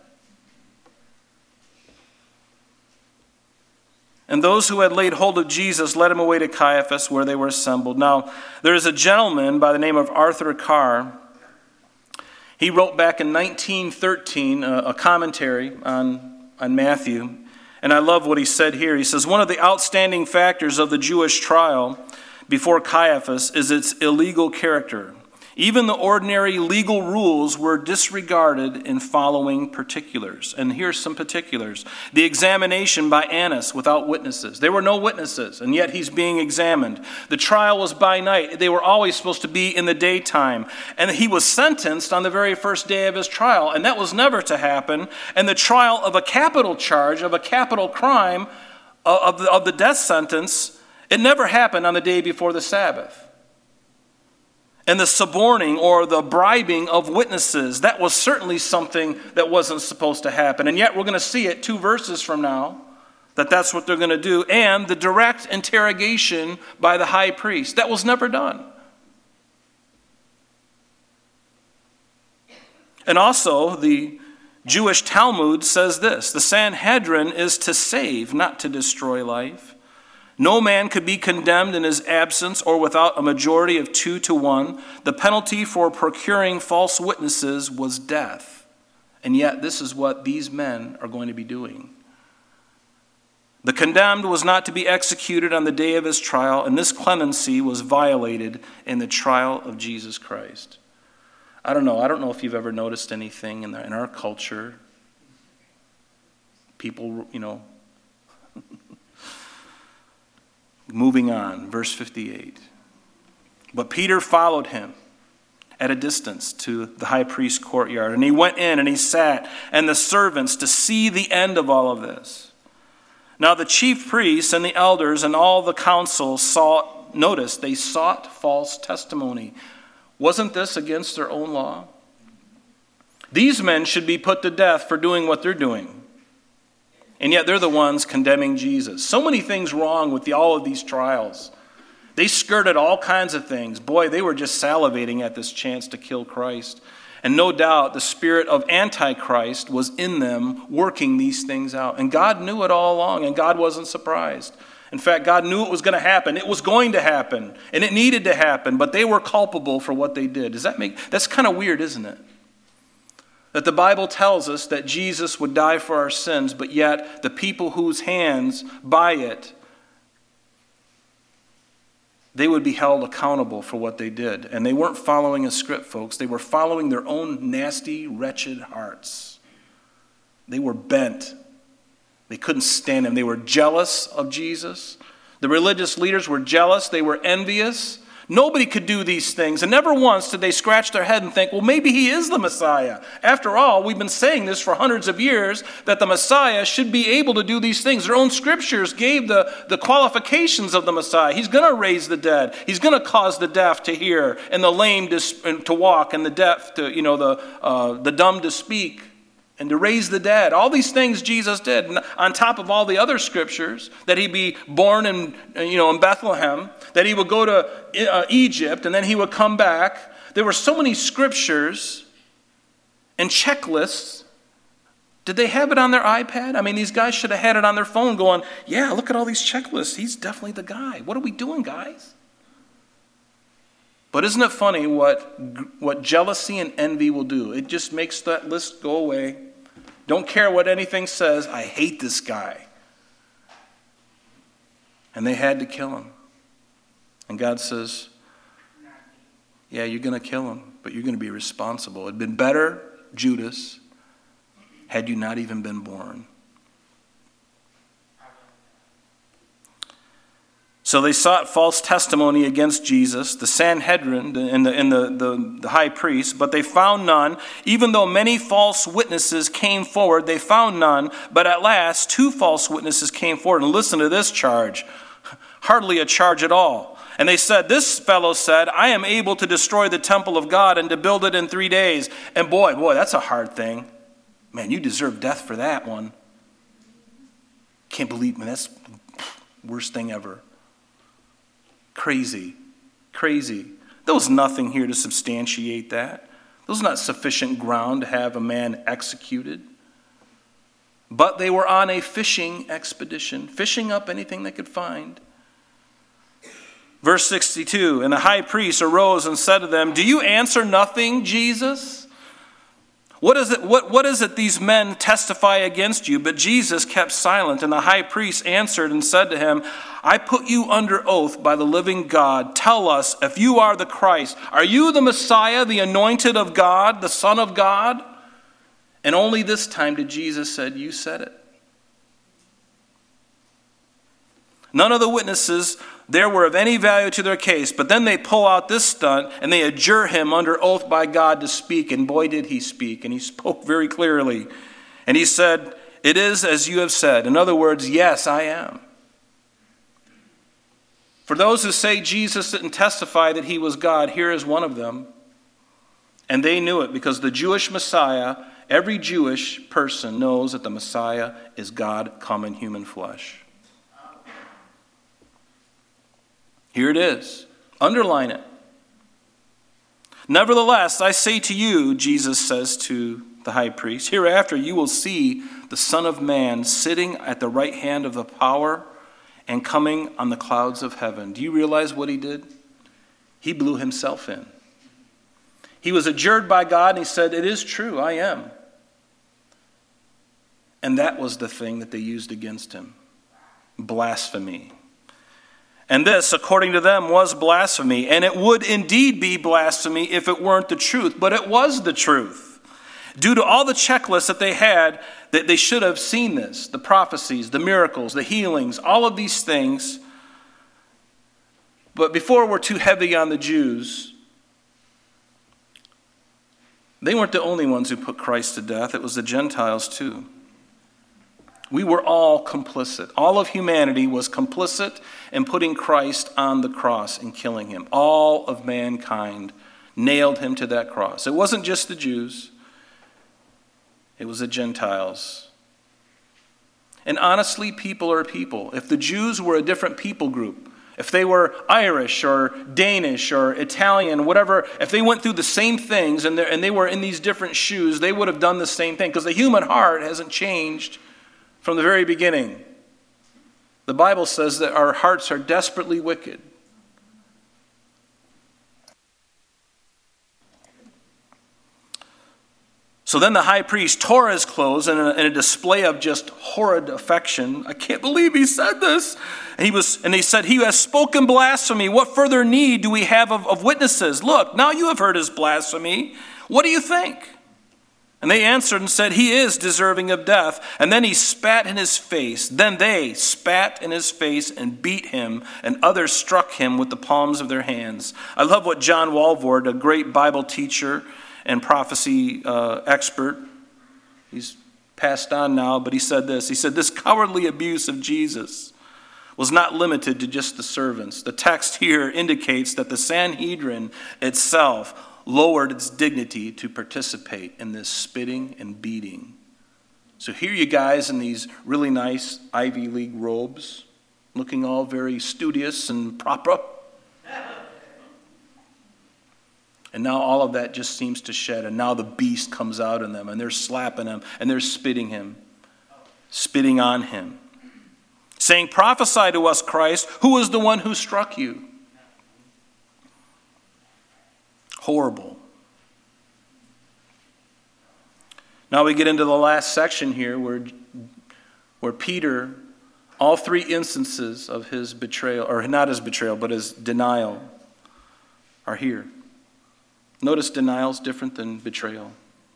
And those who had laid hold of Jesus led him away to Caiaphas, where they were assembled. Now, there is a gentleman by the name of Arthur Carr. He wrote back in nineteen thirteen a, a commentary on, on Matthew. And I love what he said here. He says, one of the outstanding factors of the Jewish trial before Caiaphas is its illegal character. Even the ordinary legal rules were disregarded in following particulars. And here's some particulars. The examination by Annas without witnesses. There were no witnesses, and yet he's being examined. The trial was by night. They were always supposed to be in the daytime. And he was sentenced on the very first day of his trial, and that was never to happen. And the trial of a capital charge, of a capital crime, of the, of the death sentence, it never happened on the day before the Sabbath. And the suborning or the bribing of witnesses, that was certainly something that wasn't supposed to happen. And yet we're going to see it two verses from now, that that's what they're going to do. And the direct interrogation by the high priest, that was never done. And also the Jewish Talmud says this, the Sanhedrin is to save, not to destroy life. No man could be condemned in his absence or without a majority of two to one. The penalty for procuring false witnesses was death. And yet this is what these men are going to be doing. The condemned was not to be executed on the day of his trial, and this clemency was violated in the trial of Jesus Christ. I don't know. I don't know if you've ever noticed anything in, the, in our culture. People, you know... Moving on, verse fifty-eight. But Peter followed him at a distance to the high priest's courtyard. And he went in and he sat, and the servants to see the end of all of this. Now the chief priests and the elders and all the council sought, notice, they sought false testimony. Wasn't this against their own law? These men should be put to death for doing what they're doing. And yet they're the ones condemning Jesus. So many things wrong with the, all of these trials. They skirted all kinds of things. Boy, they were just salivating at this chance to kill Christ. And no doubt the spirit of Antichrist was in them working these things out. And God knew it all along, and God wasn't surprised. In fact, God knew it was going to happen. It was going to happen, and it needed to happen, but they were culpable for what they did. Does that make, that's kind of weird, isn't it? That the Bible tells us that Jesus would die for our sins, but yet the people whose hands by it, they would be held accountable for what they did. And they weren't following a script, folks. They were following their own nasty, wretched hearts. They were bent. They couldn't stand him. They were jealous of Jesus. The religious leaders were jealous. They were envious. Nobody could do these things. And never once did they scratch their head and think, well, maybe he is the Messiah. After all, we've been saying this for hundreds of years, that the Messiah should be able to do these things. Their own scriptures gave the, the qualifications of the Messiah. He's going to raise the dead. He's going to cause the deaf to hear, and the lame to, to walk, and the deaf to, you know, the, uh, the dumb to speak, and to raise the dead. All these things Jesus did. And on top of all the other scriptures, that he'd be born in, you know, in Bethlehem, that he would go to uh, Egypt, and then he would come back. There were so many scriptures and checklists. Did they have it on their iPad? I mean, these guys should have had it on their phone going, yeah, look at all these checklists. He's definitely the guy. What are we doing, guys? But isn't it funny what, what jealousy and envy will do? It just makes that list go away. Don't care what anything says. I hate this guy. And they had to kill him. And God says, yeah, you're going to kill him, but you're going to be responsible. It'd been better, Judas, had you not even been born. So they sought false testimony against Jesus, the Sanhedrin and the, and the, the, the high priest, but they found none. Even though many false witnesses came forward, they found none. But at last, two false witnesses came forward. And listen to this charge. Hardly a charge at all. And they said, this fellow said, I am able to destroy the temple of God and to build it in three days. And boy, boy, that's a hard thing. Man, you deserve death for that one. Can't believe, man, that's the worst thing ever. Crazy, crazy. There was nothing here to substantiate that. There was not sufficient ground to have a man executed. But they were on a fishing expedition, fishing up anything they could find. Verse sixty-two, and the high priest arose and said to them, do you answer nothing, Jesus? What is it, what, what is it these men testify against you? But Jesus kept silent, and the high priest answered and said to him, I put you under oath by the living God. Tell us if you are the Christ. Are you the Messiah, the anointed of God, the Son of God? And only this time did Jesus say, you said it. None of the witnesses there were of any value to their case, but then they pull out this stunt and they adjure him under oath by God to speak. And boy, did he speak. And he spoke very clearly. And he said, it is as you have said. In other words, yes, I am. For those who say Jesus didn't testify that he was God, here is one of them. And they knew it because the Jewish Messiah, every Jewish person knows that the Messiah is God come in human flesh. Here it is. Underline it. Nevertheless, I say to you, Jesus says to the high priest, hereafter you will see the Son of Man sitting at the right hand of the power and coming on the clouds of heaven. Do you realize what he did? He blew himself in. He was adjured by God and he said, it is true, I am. And that was the thing that they used against him. Blasphemy. And this, according to them, was blasphemy. And it would indeed be blasphemy if it weren't the truth. But it was the truth. Due to all the checklists that they had, that they should have seen this. The prophecies, the miracles, the healings, all of these things. But before we're too heavy on the Jews, They weren't the only ones who put Christ to death. It was the Gentiles too. We were all complicit. All of humanity was complicit in putting Christ on the cross and killing him. All of mankind nailed him to that cross. It wasn't just the Jews. It was the Gentiles. And honestly, people are people. If the Jews were a different people group, if they were Irish or Danish or Italian, whatever, if they went through the same things and, and they were in these different shoes, they would have done the same thing, because the human heart hasn't changed from the very beginning. The Bible says that our hearts are desperately wicked. So then the high priest tore his clothes in a, in a display of just horrid affection. I can't believe he said this. And he was, and he said, he has spoken blasphemy. What further need do we have of, of witnesses? Look, now you have heard his blasphemy. What do you think? And they answered and said, he is deserving of death. And then he spat in his face. Then they spat in his face and beat him, and others struck him with the palms of their hands. I love what John Walvoord, a great Bible teacher and prophecy uh, expert, he's passed on now, but he said this. He said, this cowardly abuse of Jesus was not limited to just the servants. The text here indicates that the Sanhedrin itself lowered its dignity to participate in this spitting and beating. So here you guys in these really nice Ivy League robes, looking all very studious and proper. And now all of that just seems to shed, and now the beast comes out in them, and they're slapping him, and they're spitting him, spitting on him, saying, prophesy to us, Christ, who is the one who struck you? Horrible. Now we get into the last section here where, where Peter, all three instances of his betrayal, or not his betrayal, but his denial, are here. Notice denial is different than betrayal.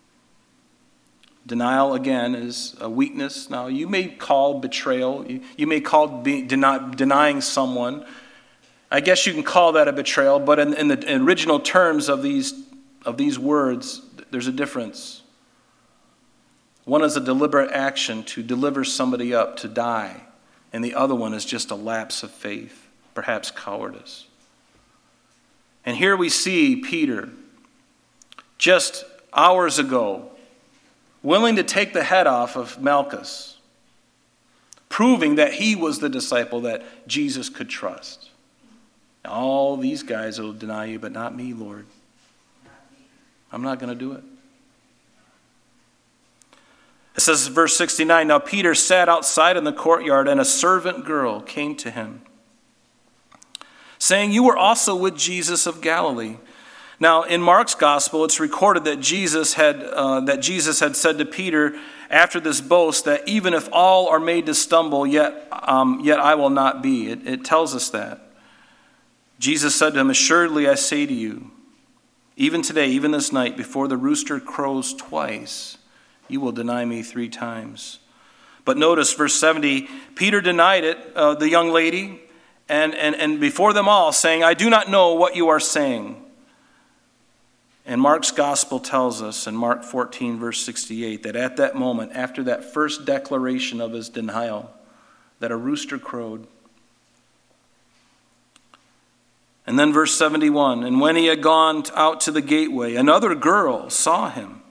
Denial, again, is a weakness. Now, you may call betrayal, you, you may call be, deny, denying someone, I guess you can call that a betrayal, but in, in the original terms of these, of these words, there's a difference. One is a deliberate action to deliver somebody up to die, and the other one is just a lapse of faith, perhaps cowardice. And here we see Peter, just hours ago, willing to take the head off of Malchus, proving that he was the disciple that Jesus could trust. All these guys will deny you, but not me, Lord. I'm not going to do it. It says, verse sixty-nine, now Peter sat outside in the courtyard, and a servant girl came to him, saying, you were also with Jesus of Galilee. Now, in Mark's gospel, it's recorded that Jesus had uh, that Jesus had said to Peter after this boast that even if all are made to stumble, yet um, yet I will not be. It, it tells us that. Jesus said to him, assuredly I say to you, even today, even this night, before the rooster crows twice, you will deny me three times. But notice verse seventy, Peter denied it, uh, the young lady, and, and, and before them all, saying, I do not know what you are saying. And Mark's gospel tells us in Mark fourteen, verse sixty-eight, that at that moment, after that first declaration of his denial, that a rooster crowed. And then verse seventy-one, and when he had gone out to the gateway, another girl saw him.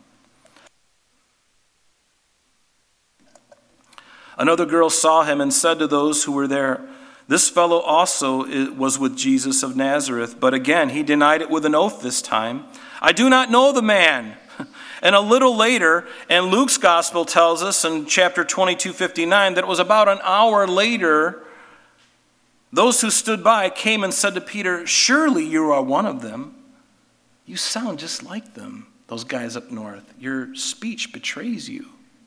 Another girl saw him and said to those who were there, this fellow also was with Jesus of Nazareth. But again, he denied it with an oath this time. I do not know the man. And a little later, and Luke's gospel tells us in chapter twenty-two fifty-nine that it was about an hour later, those who stood by came and said to Peter, surely you are one of them. You sound just like them, those guys up north. Your speech betrays you.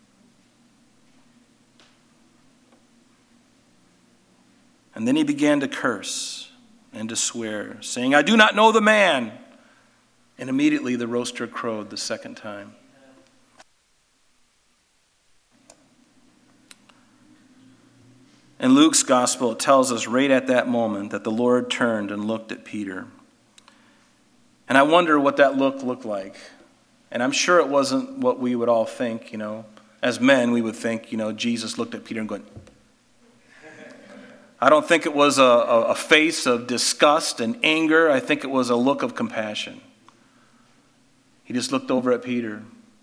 And then he began to curse and to swear, saying, I do not know the man. And immediately the rooster crowed the second time. In Luke's gospel, it tells us right at that moment that the Lord turned and looked at Peter. And I wonder what that look looked like. And I'm sure it wasn't what we would all think, you know. As men, we would think, you know, Jesus looked at Peter and going, I don't think it was a, a, a face of disgust and anger. I think it was a look of compassion. He just looked over at Peter.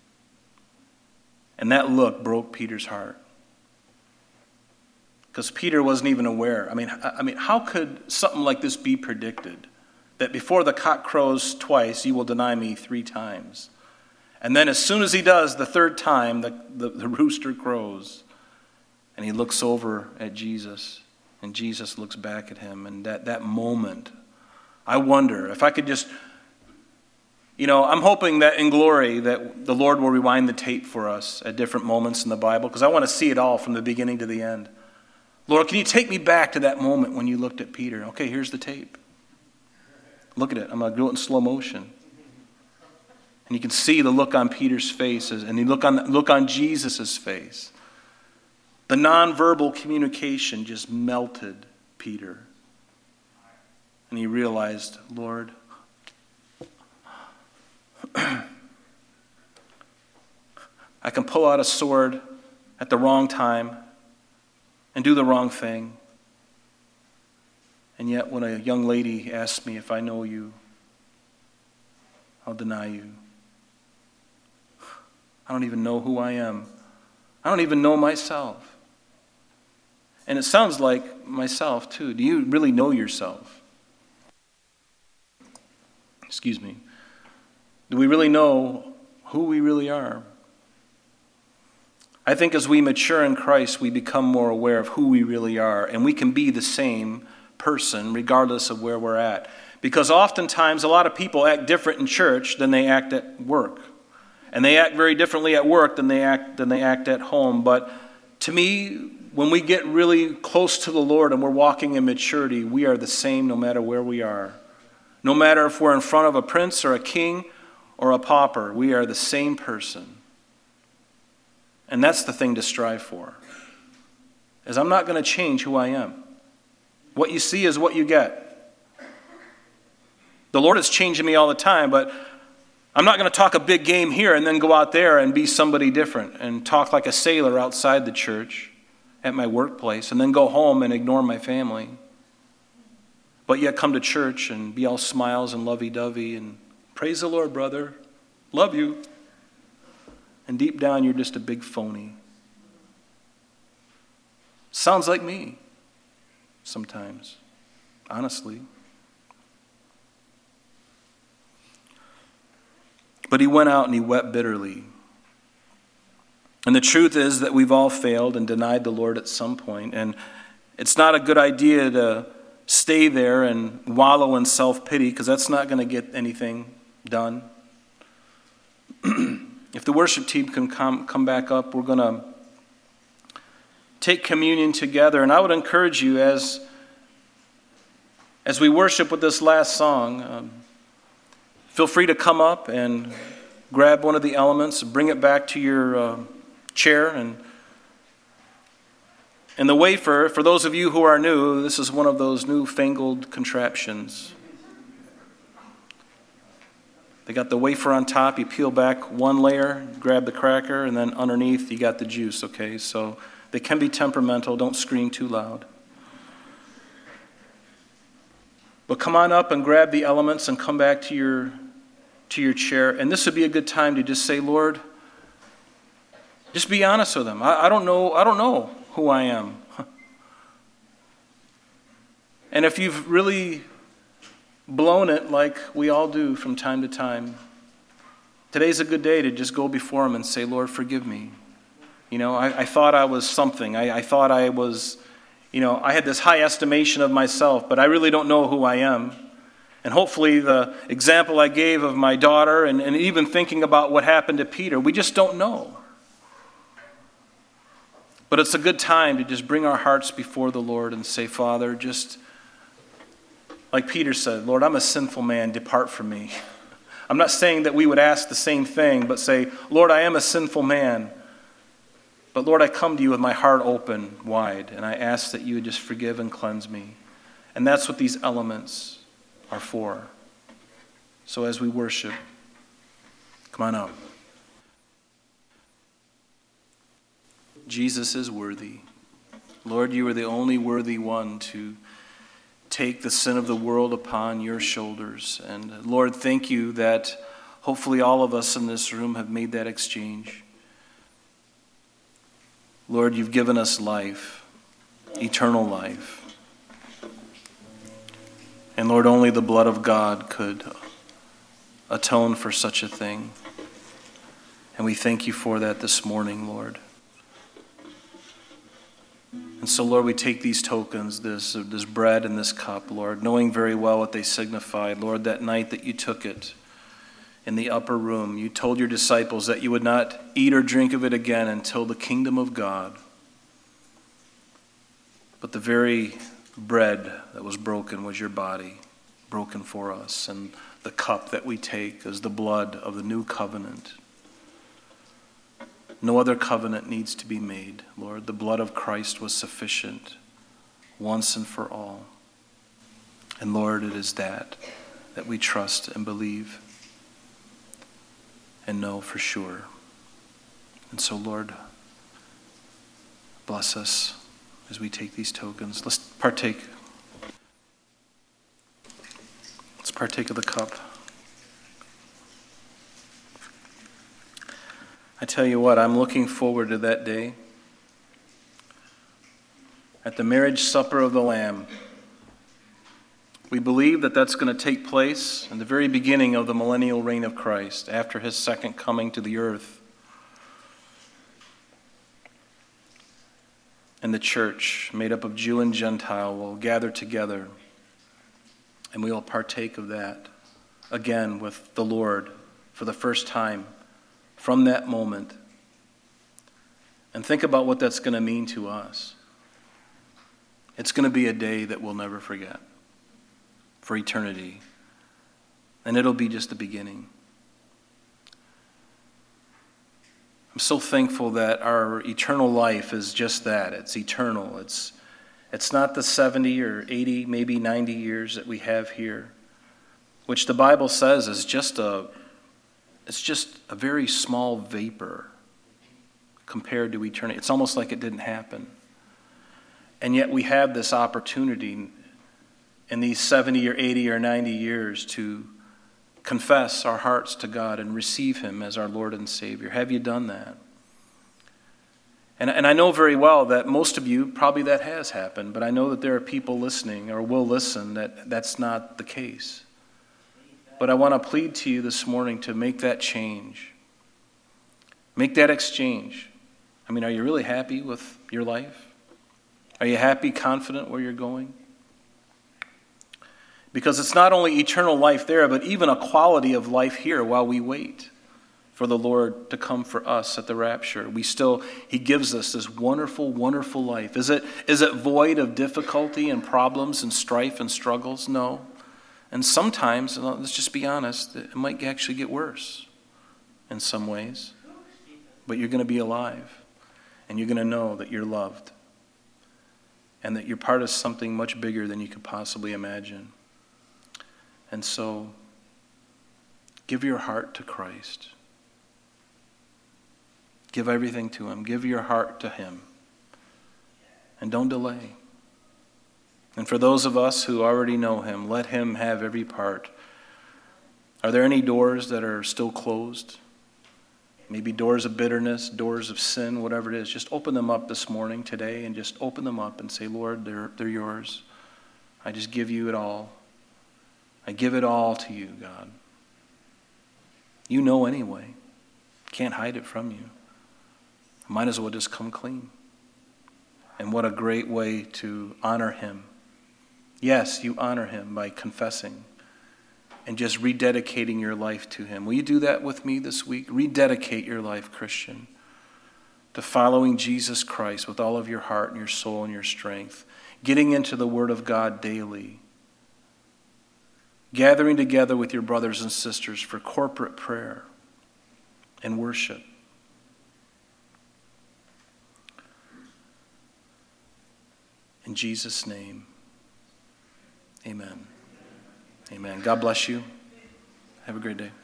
And that look broke Peter's heart. Because Peter wasn't even aware. I mean, I mean, how could something like this be predicted? That before the cock crows twice, you will deny me three times. And then as soon as he does, the third time, the, the, the rooster crows. And he looks over at Jesus. And Jesus looks back at him. And that, that moment, I wonder if I could just, you know, I'm hoping that in glory that the Lord will rewind the tape for us at different moments in the Bible. Because I want to see it all from the beginning to the end. Lord, can you take me back to that moment when you looked at Peter? Okay, here's the tape. Look at it. I'm going to do it in slow motion. And you can see the look on Peter's face, and you look on, look on Jesus' face. The nonverbal communication just melted Peter. And he realized, Lord, I can pull out a sword at the wrong time and do the wrong thing. And yet when a young lady asks me if I know you, I'll deny you. I don't even know who I am. I don't even know myself. And it sounds like myself too. Do you really know yourself? Excuse me. Do we really know who we really are? I think as we mature in Christ, we become more aware of who we really are, and we can be the same person regardless of where we're at. Because oftentimes a lot of people act different in church than they act at work. And they act very differently at work than they act than they act at home. But to me, when we get really close to the Lord and we're walking in maturity, we are the same no matter where we are. No matter if we're in front of a prince or a king or a pauper, we are the same person. And that's the thing to strive for. Is I'm not going to change who I am. What you see is what you get. The Lord is changing me all the time, but I'm not going to talk a big game here and then go out there and be somebody different and talk like a sailor outside the church at my workplace and then go home and ignore my family. But yet come to church and be all smiles and lovey-dovey and praise the Lord, brother. Love you. And deep down, you're just a big phony. Sounds like me sometimes, honestly. But he went out and he wept bitterly. And the truth is that we've all failed and denied the Lord at some point. And it's not a good idea to stay there and wallow in self-pity, because that's not going to get anything done. If the worship team can come, come back up, we're going to take communion together. And I would encourage you as, as we worship with this last song, um, feel free to come up and grab one of the elements, bring it back to your uh, chair. And, and the wafer, for those of you who are new, this is one of those newfangled contraptions. They got the wafer on top. You peel back one layer, grab the cracker, and then underneath you got the juice, okay? So they can be temperamental. Don't scream too loud. But come on up and grab the elements and come back to your to your chair. And this would be a good time to just say, Lord, just be honest with him. I, I don't know, I don't know who I am. And if you've really blown it like we all do from time to time, today's a good day to just go before him and say, Lord, forgive me. You know, I, I thought I was something. I, I thought I was, you know, I had this high estimation of myself, but I really don't know who I am. And hopefully the example I gave of my daughter and, and even thinking about what happened to Peter, we just don't know. But it's a good time to just bring our hearts before the Lord and say, Father, just like Peter said, Lord, I'm a sinful man, depart from me. I'm not saying that we would ask the same thing, but say, Lord, I am a sinful man. But Lord, I come to you with my heart open wide, and I ask that you would just forgive and cleanse me. And that's what these elements are for. So as we worship, Come on up. Jesus is worthy. Lord, you are the only worthy one to take the sin of the world upon your shoulders. And Lord, thank you that hopefully all of us in this room have made that exchange. Lord, you've given us life, eternal life. And Lord, only the blood of God could atone for such a thing. And we thank you for that this morning, Lord. And so, Lord, we take these tokens, this, this bread and this cup, Lord, knowing very well what they signified. Lord, that night that you took it in the upper room, you told your disciples that you would not eat or drink of it again until the kingdom of God. But the very bread that was broken was your body, broken for us. And the cup that we take is the blood of the new covenant. No other covenant needs to be made, Lord. The blood of Christ was sufficient once and for all. And Lord, it is that that we trust and believe and know for sure. And so, Lord, bless us as we take these tokens. Let's partake. Let's partake of the cup. I tell you what, I'm looking forward to that day at the marriage supper of the Lamb. We believe that that's going to take place in the very beginning of the millennial reign of Christ, after his second coming to the earth. And the church, made up of Jew and Gentile, will gather together, and we will partake of that again with the Lord for the first time. From that moment, and think about what that's going to mean to us. It's going to be a day that we'll never forget for eternity, and it'll be just the beginning. I'm so thankful that our eternal life is just that. It's eternal. It's, it's not the seventy or eighty, maybe ninety years that we have here, which the Bible says is just a It's just a very small vapor compared to eternity. It's almost like it didn't happen. And yet we have this opportunity in these seventy or eighty or ninety years to confess our hearts to God and receive him as our Lord and Savior. Have you done that? And, and I know very well that most of you, probably that has happened, but I know that there are people listening or will listen that that's not the case. But I want to plead to you this morning to make that change. Make that exchange. I mean, are you really happy with your life? Are you happy, confident where you're going? Because it's not only eternal life there, but even a quality of life here while we wait for the Lord to come for us at the rapture. We still, he gives us this wonderful, wonderful life. Is it, is it void of difficulty and problems and strife and struggles? No. And sometimes, let's just be honest, it might actually get worse in some ways. But you're going to be alive. And you're going to know that you're loved. And that you're part of something much bigger than you could possibly imagine. And so, give your heart to Christ. Give everything to him. Give your heart to him. And don't delay. And for those of us who already know him, let him have every part. Are there any doors that are still closed? Maybe doors of bitterness, doors of sin, whatever it is. Just open them up this morning, today, and just open them up and say, Lord, they're, they're yours. I just give you it all. I give it all to you, God. You know anyway. Can't hide it from you. Might as well just come clean. And what a great way to honor him. Yes, you honor him by confessing and just rededicating your life to him. Will you do that with me this week? Rededicate your life, Christian, to following Jesus Christ with all of your heart and your soul and your strength. Getting into the Word of God daily. Gathering together with your brothers and sisters for corporate prayer and worship. In Jesus' name, amen. Amen. God bless you. Have a great day.